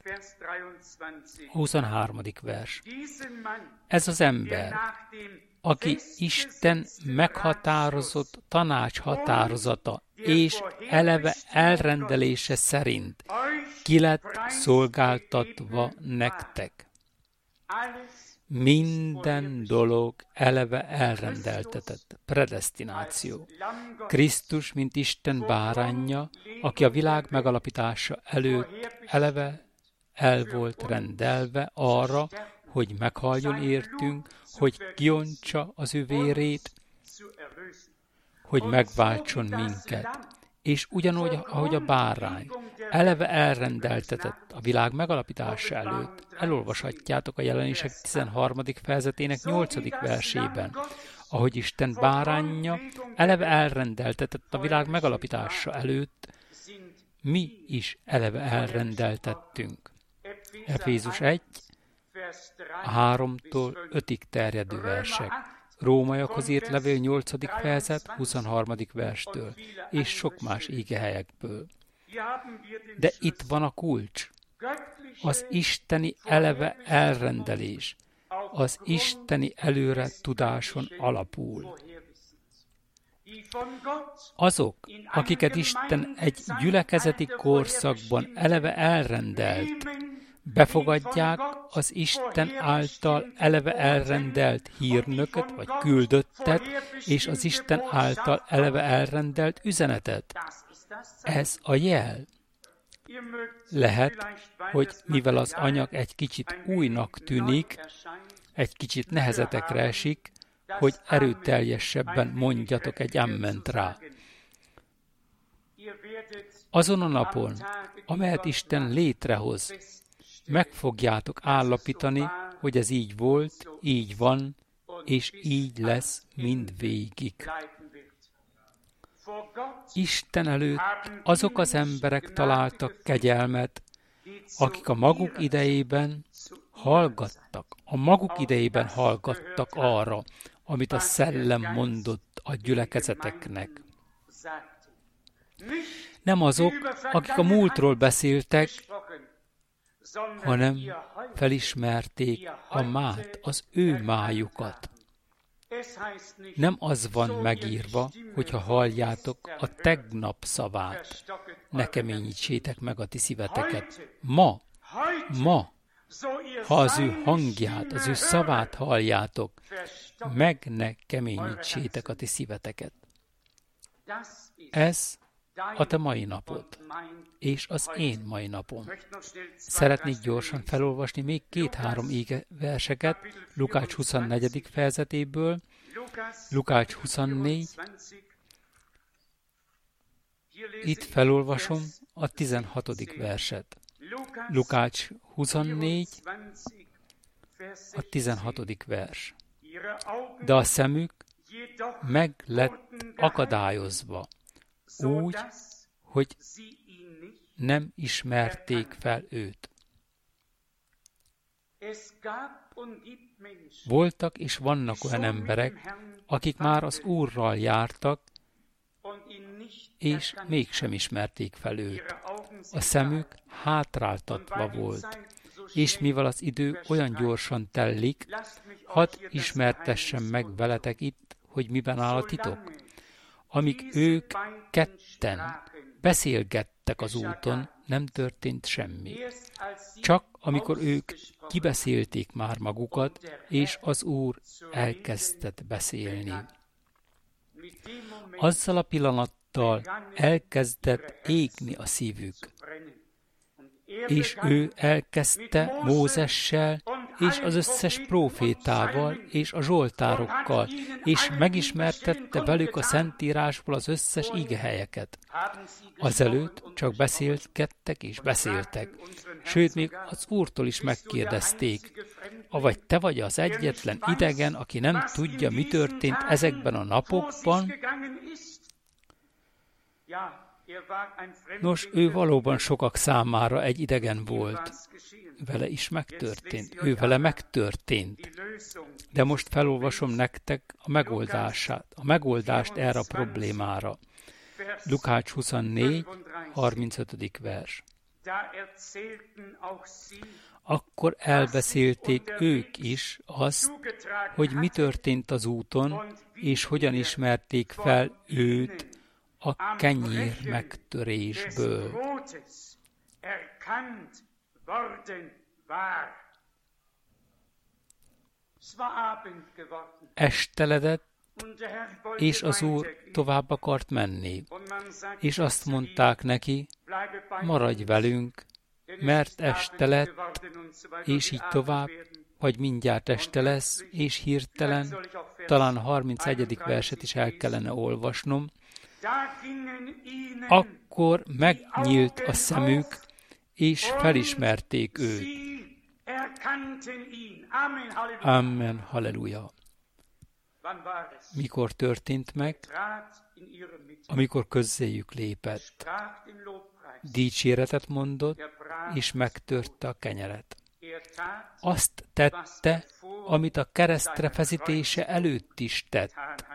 23. vers. Ez az ember, aki Isten meghatározott tanácshatározata és eleve elrendelése szerint ki lett szolgáltatva nektek. Minden dolog eleve elrendeltetett. Predesztináció. Krisztus, mint Isten báránja, aki a világ megalapítása előtt eleve el volt rendelve arra, hogy meghaljon értünk, hogy kiontsa az ő vérét, hogy megváltson minket. És ugyanúgy, ahogy a bárány eleve elrendeltetett a világ megalapítása előtt, elolvashatjátok a Jelenések 13. fejezetének 8. versében, ahogy Isten báránja eleve elrendeltetett a világ megalapítása előtt, mi is eleve elrendeltettünk. Efézus 1, 3-tól 5-ig terjedő versek. Rómaiakhoz írt levél 8. fejezet 23. verstől, és sok más ígehelyekből. De itt van a kulcs. Az isteni eleve elrendelés, az isteni előre tudáson alapul. Azok, akiket Isten egy gyülekezeti korszakban eleve elrendelt, befogadják az Isten által eleve elrendelt hírnököt, vagy küldöttet, és az Isten által eleve elrendelt üzenetet. Ez a jel. Lehet, hogy mivel az anyag egy kicsit újnak tűnik, egy kicsit nehezetekre esik, hogy erőteljesebben mondjatok egy amment rá. Azon a napon, amelyet Isten létrehoz, meg fogjátok állapítani, hogy ez így volt, így van, és így lesz mindvégig. Isten előtt azok az emberek találtak kegyelmet, akik a maguk idejében hallgattak arra, amit a Szellem mondott a gyülekezeteknek. Nem azok, akik a múltról beszéltek, hanem felismerték a mát, az ő májukat. Nem az van megírva, hogyha halljátok a tegnap szavát, ne keményítsétek meg a ti szíveteket. Ma, ha az ő hangját, az ő szavát halljátok, meg ne keményítsétek a ti szíveteket. Ez a te mai napod, és az én mai napom. Szeretnék gyorsan felolvasni még 2-3 verseket Lukács 24. fejezetéből. Lukács 24, itt felolvasom a 16. verset. Lukács 24, a 16. vers. De a szemük meg lett akadályozva, úgy, hogy nem ismerték fel őt. Voltak és vannak olyan emberek, akik már az Úrral jártak, és mégsem ismerték fel őt. A szemük hátráltatva volt, és mivel az idő olyan gyorsan tellik, hadd ismertessem meg veletek itt, hogy miben áll a titok. Amíg ők ketten beszélgettek az úton, nem történt semmi. Csak amikor ők kibeszélték már magukat, és az Úr elkezdett beszélni. Azzal a pillanattal elkezdett égni a szívük, és ő elkezdte Mózessel, és az összes prófétával, és a zsoltárokkal, és megismertette velük a Szentírásból az összes igehelyeket. Azelőtt csak beszélgettek és beszéltek, sőt, még az Úrtól is megkérdezték, avagy te vagy az egyetlen idegen, aki nem tudja, mi történt ezekben a napokban? Nos, ő valóban sokak számára egy idegen volt. Vele is megtörtént. Ő vele megtörtént. De most felolvasom nektek a megoldást erre a problémára. Lukács 24, 35. vers. Akkor elbeszélték ők is azt, hogy mi történt az úton, és hogyan ismerték fel őt a kenyér megtörésből. Esteledett, és az Úr tovább akart menni, és azt mondták neki, maradj velünk, mert este lett, és így tovább, vagy mindjárt este lesz, és hirtelen, talán a 31. verset is el kellene olvasnom, akkor megnyílt a szemük, és felismerték őt. Amen, halleluja. Mikor történt meg? Amikor közzéjük lépett. Dicséretet mondott, és megtörte a kenyeret. Azt tette, amit a keresztre feszítése előtt is tett.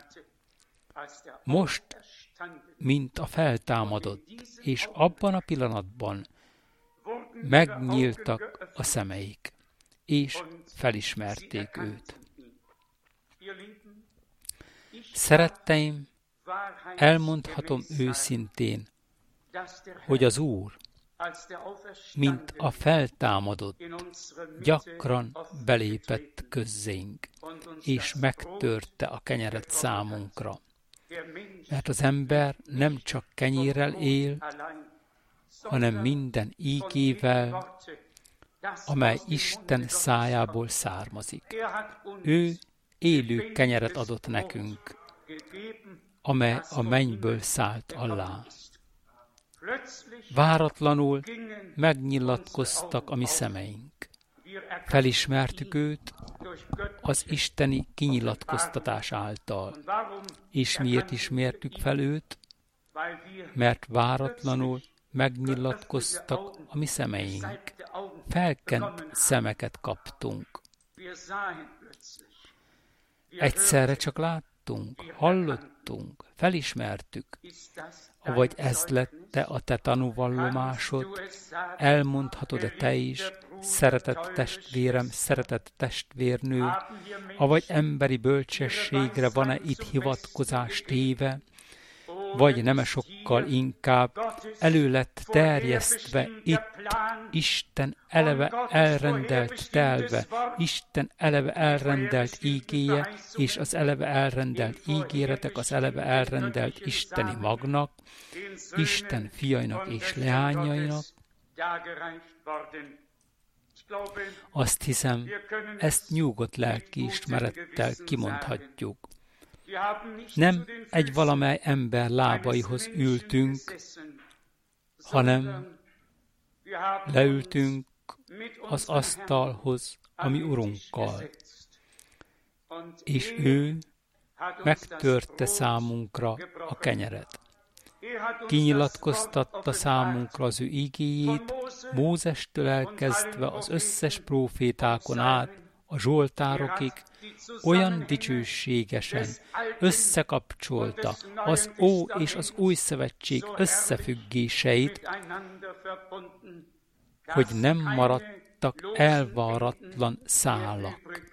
Most, mint a feltámadott, és abban a pillanatban megnyíltak a szemeik, és felismerték őt. Szeretteim, elmondhatom őszintén, hogy az Úr, mint a feltámadott, gyakran belépett közzénk, és megtörte a kenyeret számunkra. Mert az ember nem csak kenyérrel él, hanem minden ígével, amely Isten szájából származik. Ő élő kenyeret adott nekünk, amely a mennyből szállt alá. Váratlanul megnyilatkoztak a mi szemeink. Felismertük őt az isteni kinyilatkoztatás által. És miért ismertük fel őt? Mert váratlanul megnyilatkoztak a mi szemeink. Felkent szemeket kaptunk. Egyszerre csak láttunk, hallottunk, felismertük. Avagy ez lett a te tanúvallomásod, elmondhatod-e te is, szeretett testvérem, szeretett testvérnő, avagy emberi bölcsességre van-e itt hivatkozás téve, vagy neme sokkal inkább elő lett terjesztve itt Isten eleve elrendelt terve, Isten eleve elrendelt ígéje, és az eleve elrendelt ígéretek az eleve elrendelt isteni magnak, Isten fiainak és leányainak. Azt hiszem, ezt nyugodt lelkiismerettel kimondhatjuk. Nem egy valamely ember lábaihoz ültünk, hanem leültünk az asztalhoz, a mi Urunkkal, és ő megtörte számunkra a kenyeret. Kinyilatkoztatta számunkra az ő igéjét, Mózestől elkezdve az összes prófétákon át, a zsoltárokig, olyan dicsőségesen összekapcsolta az Ó és az Új Szövetség összefüggéseit, hogy nem maradtak elvarratlan szálak.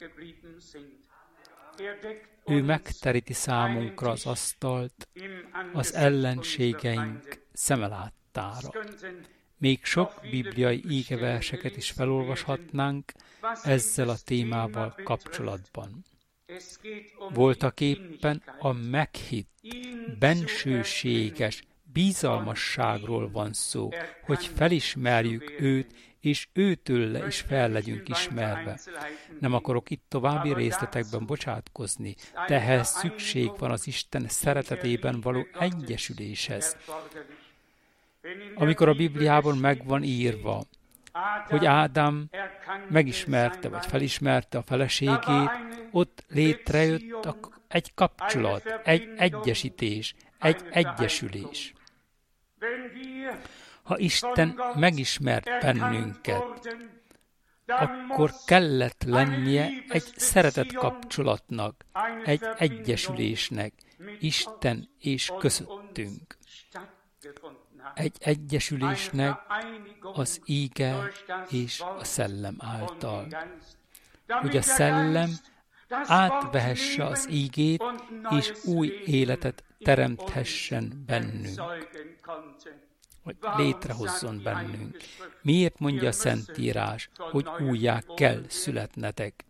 Ő megteríti számunkra az asztalt az ellenségeink szemeláttára. Még sok bibliai ígeverseket is felolvashatnánk ezzel a témával kapcsolatban. Voltaképpen a meghitt, bensőséges bizalmasságról van szó, hogy felismerjük őt, és őtőle is fel legyünk ismerve. Nem akarok itt további részletekben bocsátkozni, de ehhez szükség van az Isten szeretetében való egyesüléshez. Amikor a Bibliában meg van írva, hogy Ádám megismerte, vagy felismerte a feleségét, ott létrejött egy kapcsolat, egy egyesítés, egy egyesülés. Ha Isten megismert bennünket, akkor kellett lennie egy szeretet kapcsolatnak, egy egyesülésnek, Isten és közöttünk. Egy egyesülésnek az íge és a szellem által. Hogy a szellem átvehesse az ígét, és új életet teremthessen bennünk. Hogy létrehozzon bennünk. Miért mondja a Szentírás, hogy újjá kell születnetek?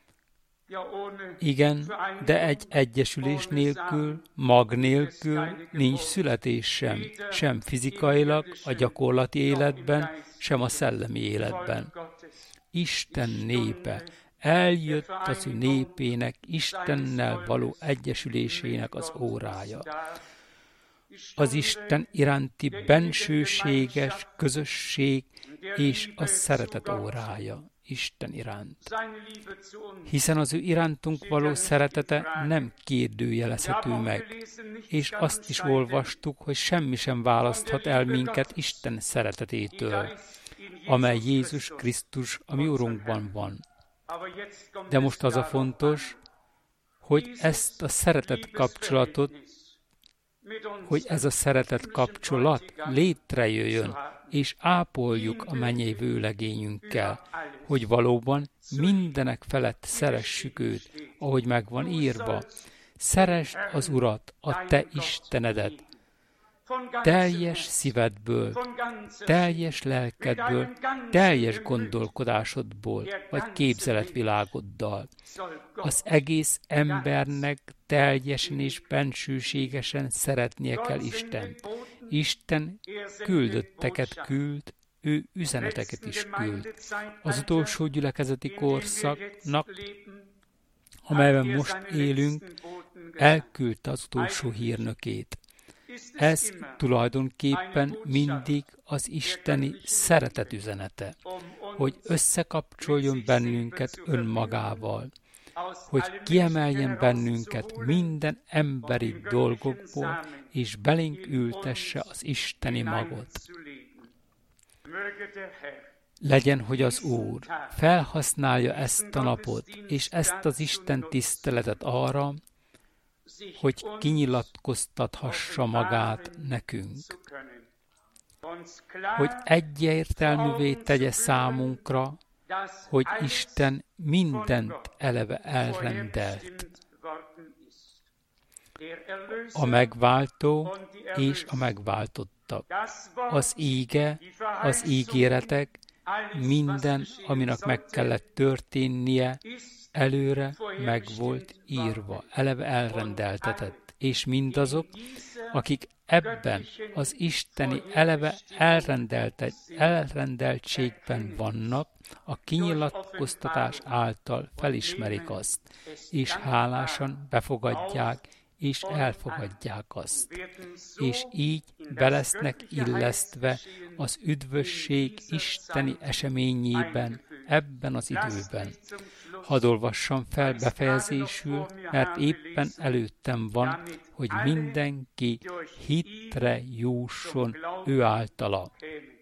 Igen, de egy egyesülés nélkül, mag nélkül nincs születés sem fizikailag, a gyakorlati életben, sem a szellemi életben. Isten népe, eljött az ő népének, Istennel való egyesülésének az órája. Az Isten iránti bensőséges közösség és a szeretet órája Isten iránt. Hiszen az ő irántunk való szeretete nem kérdőjelezhető meg, és azt is olvastuk, hogy semmi sem választhat el minket Isten szeretetétől, amely Jézus Krisztus a mi Urunkban van. De most az a fontos, hogy ezt a szeretet kapcsolatot, hogy ez a szeretet kapcsolat létrejöjjön, és ápoljuk a mennyei vőlegényünkkel, hogy valóban mindenek felett szeressük őt, ahogy meg van írva. Szeresd az Urat, a te Istenedet, teljes szívedből, teljes lelkedből, teljes gondolkodásodból, vagy képzeletvilágoddal. Az egész embernek teljesen és bensőségesen szeretnie kell Istent. Isten küldötteket küld, ő üzeneteket is küld. Az utolsó gyülekezeti korszaknak, amelyben most élünk, elküldte az utolsó hírnökét. Ez tulajdonképpen mindig az isteni szeretet üzenete, hogy összekapcsoljon bennünket önmagával, hogy kiemeljen bennünket minden emberi dolgokból, és belénk ültesse az isteni magot. Legyen, hogy az Úr felhasználja ezt a napot, és ezt az Isten tiszteletet arra, hogy kinyilatkoztathassa magát nekünk, hogy egyértelművé tegye számunkra, hogy Isten mindent eleve elrendelt. A megváltó és a megváltottak. Az íge, az ígéretek, minden, aminek meg kellett történnie, előre meg volt írva, eleve elrendeltetett. És mindazok, akik ebben az isteni eleve elrendeltségben vannak, a kinyilatkoztatás által felismerik azt, és hálásan befogadják, és elfogadják azt. És így be lesznek illesztve az üdvösség isteni eseményében, ebben az időben. Hadd olvassam fel befejezésül, mert éppen előttem van, hogy mindenki hittre jusson ő általa.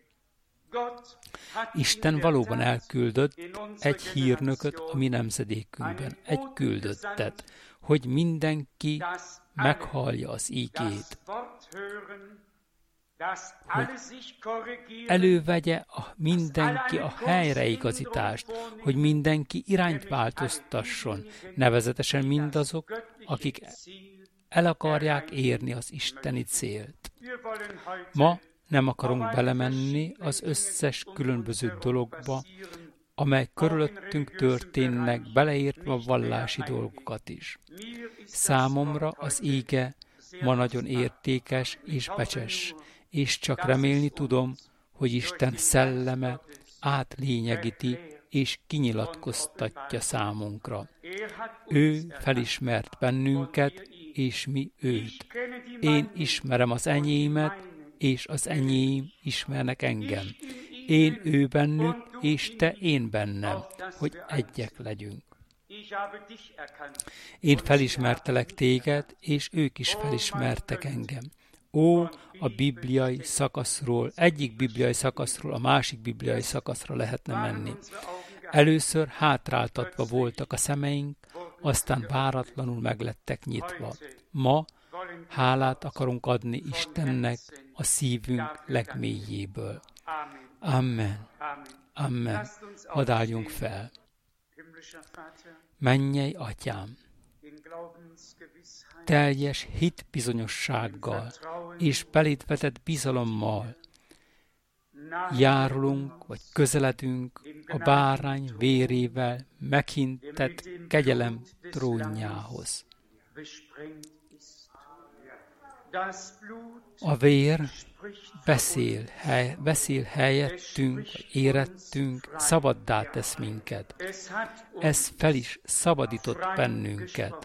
Isten valóban elküldött egy hírnököt a mi nemzedékünkben, egy küldöttet, hogy mindenki meghallja az ígét, hogy elővegye mindenki a helyreigazítást, hogy mindenki irányt változtasson, nevezetesen mindazok, akik el akarják érni az isteni célt. Ma nem akarunk belemenni az összes különböző dologba, amely körülöttünk történnek, beleértve a vallási dolgokat is. Számomra az íge ma nagyon értékes és becses, és csak remélni tudom, hogy Isten szelleme átlényegíti és kinyilatkoztatja számunkra. Ő felismert bennünket, és mi őt. Én ismerem az enyémet, és az enyém ismernek engem. Én ő bennük, és te én bennem, hogy egyek legyünk. Én felismertelek téged, és ők is felismertek engem. Ó, a bibliai szakaszról, egyik bibliai szakaszról a másik bibliai szakaszra lehetne menni. Először hátráltatva voltak a szemeink, aztán váratlanul meglettek nyitva. Ma hálát akarunk adni Istennek a szívünk legmélyéből. Amen. Amen. Hadd álljunk fel. Mennyei Atyám, teljes hitbizonyossággal és beléd vetett bizalommal járulunk, vagy közeledünk a bárány vérével meghintett kegyelem trónjához. A vér beszél helyettünk, vagy érettünk, szabaddá tesz minket. Ez fel is szabadított bennünket.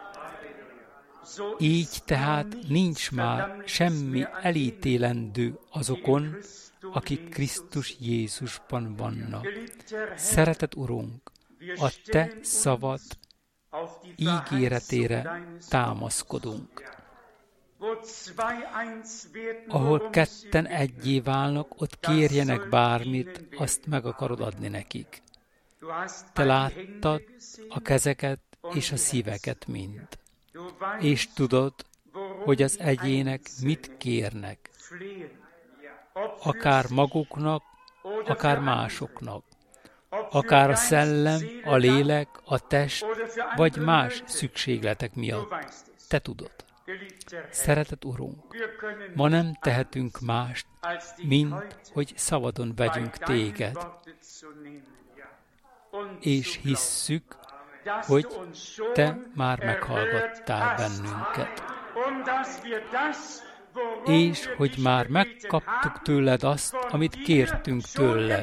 Így tehát nincs már semmi elítélendő azokon, akik Krisztus Jézusban vannak. Szeretett Urunk, a Te szavad ígéretére támaszkodunk. Ahol ketten egyé válnak, ott kérjenek bármit, azt meg akarod adni nekik. Te láttad a kezeket és a szíveket mind. És tudod, hogy az egyének mit kérnek. Akár maguknak, akár másoknak. Akár a szellem, a lélek, a test, vagy más szükségletek miatt. Te tudod. Szeretett Urunk, ma nem tehetünk mást, mint hogy szabadon vegyünk Téged, és hisszük, hogy Te már meghallgattál bennünket, és hogy már megkaptuk tőled azt, amit kértünk tőled.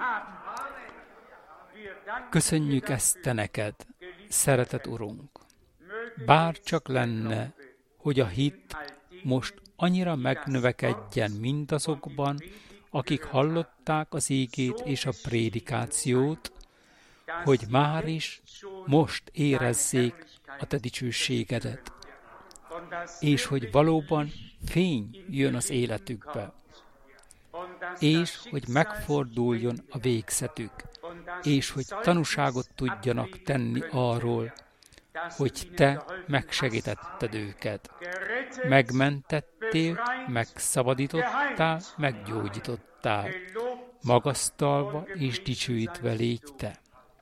Köszönjük ezt Te neked, szeretett Urunk. Bár csak lenne, hogy a hit most annyira megnövekedjen mindazokban, akik hallották az ígét és a prédikációt, hogy már is most érezzék a Te dicsőségedet, és hogy valóban fény jön az életükbe, és hogy megforduljon a végzetük, és hogy tanúságot tudjanak tenni arról, hogy Te megsegítetted őket, megmentettél, megszabadítottál, meggyógyítottál. magasztalva és dicsőítve légy te.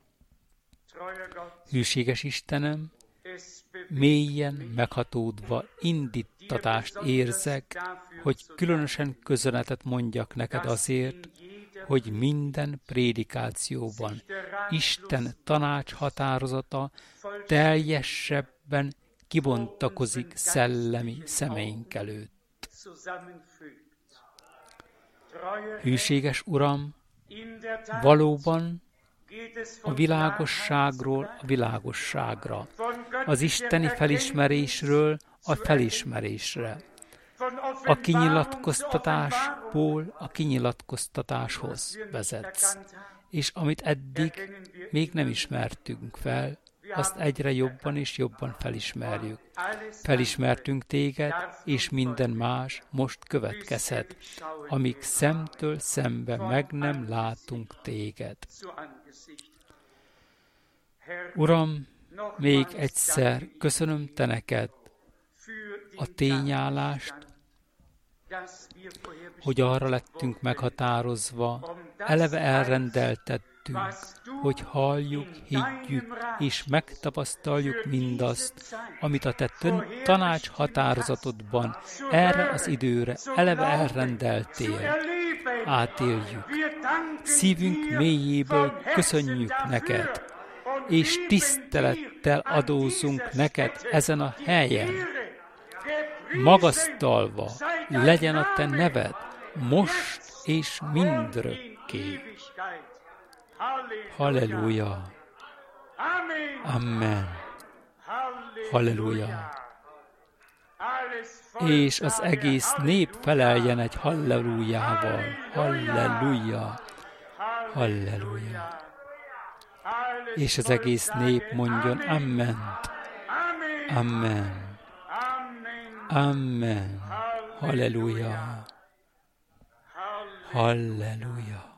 Hűséges Istenem, mélyen meghatódva indíttatást érzek, hogy különösen köszönetet mondjak neked azért, hogy minden prédikációban Isten tanács határozata teljesebben kibontakozik szellemi szemeink előtt. Hűséges Uram, valóban a világosságról a világosságra, az isteni felismerésről a felismerésre, a kinyilatkoztatásból a kinyilatkoztatáshoz vezetsz, és amit eddig még nem ismertünk fel, azt egyre jobban és jobban felismerjük. Felismertünk téged, és minden más most következhet, amíg szemtől szembe meg nem látunk téged. Uram, még egyszer köszönöm te neked a tényállást, hogy arra lettünk meghatározva, eleve elrendeltettünk, hogy halljuk, higgyük és megtapasztaljuk mindazt, amit a te tanács határozatodban erre az időre eleve elrendeltél. Átéljük. Szívünk mélyéből köszönjük neked, és tisztelettel adózunk neked ezen a helyen. Magasztalva legyen a te neved, most és mindörökké. Halleluja! Amen! Halleluja! És az egész nép feleljen egy hallelujával. Halleluja! Halleluja! És az egész nép mondjon Amen! Amen! Amen. Halleluja. Halleluja.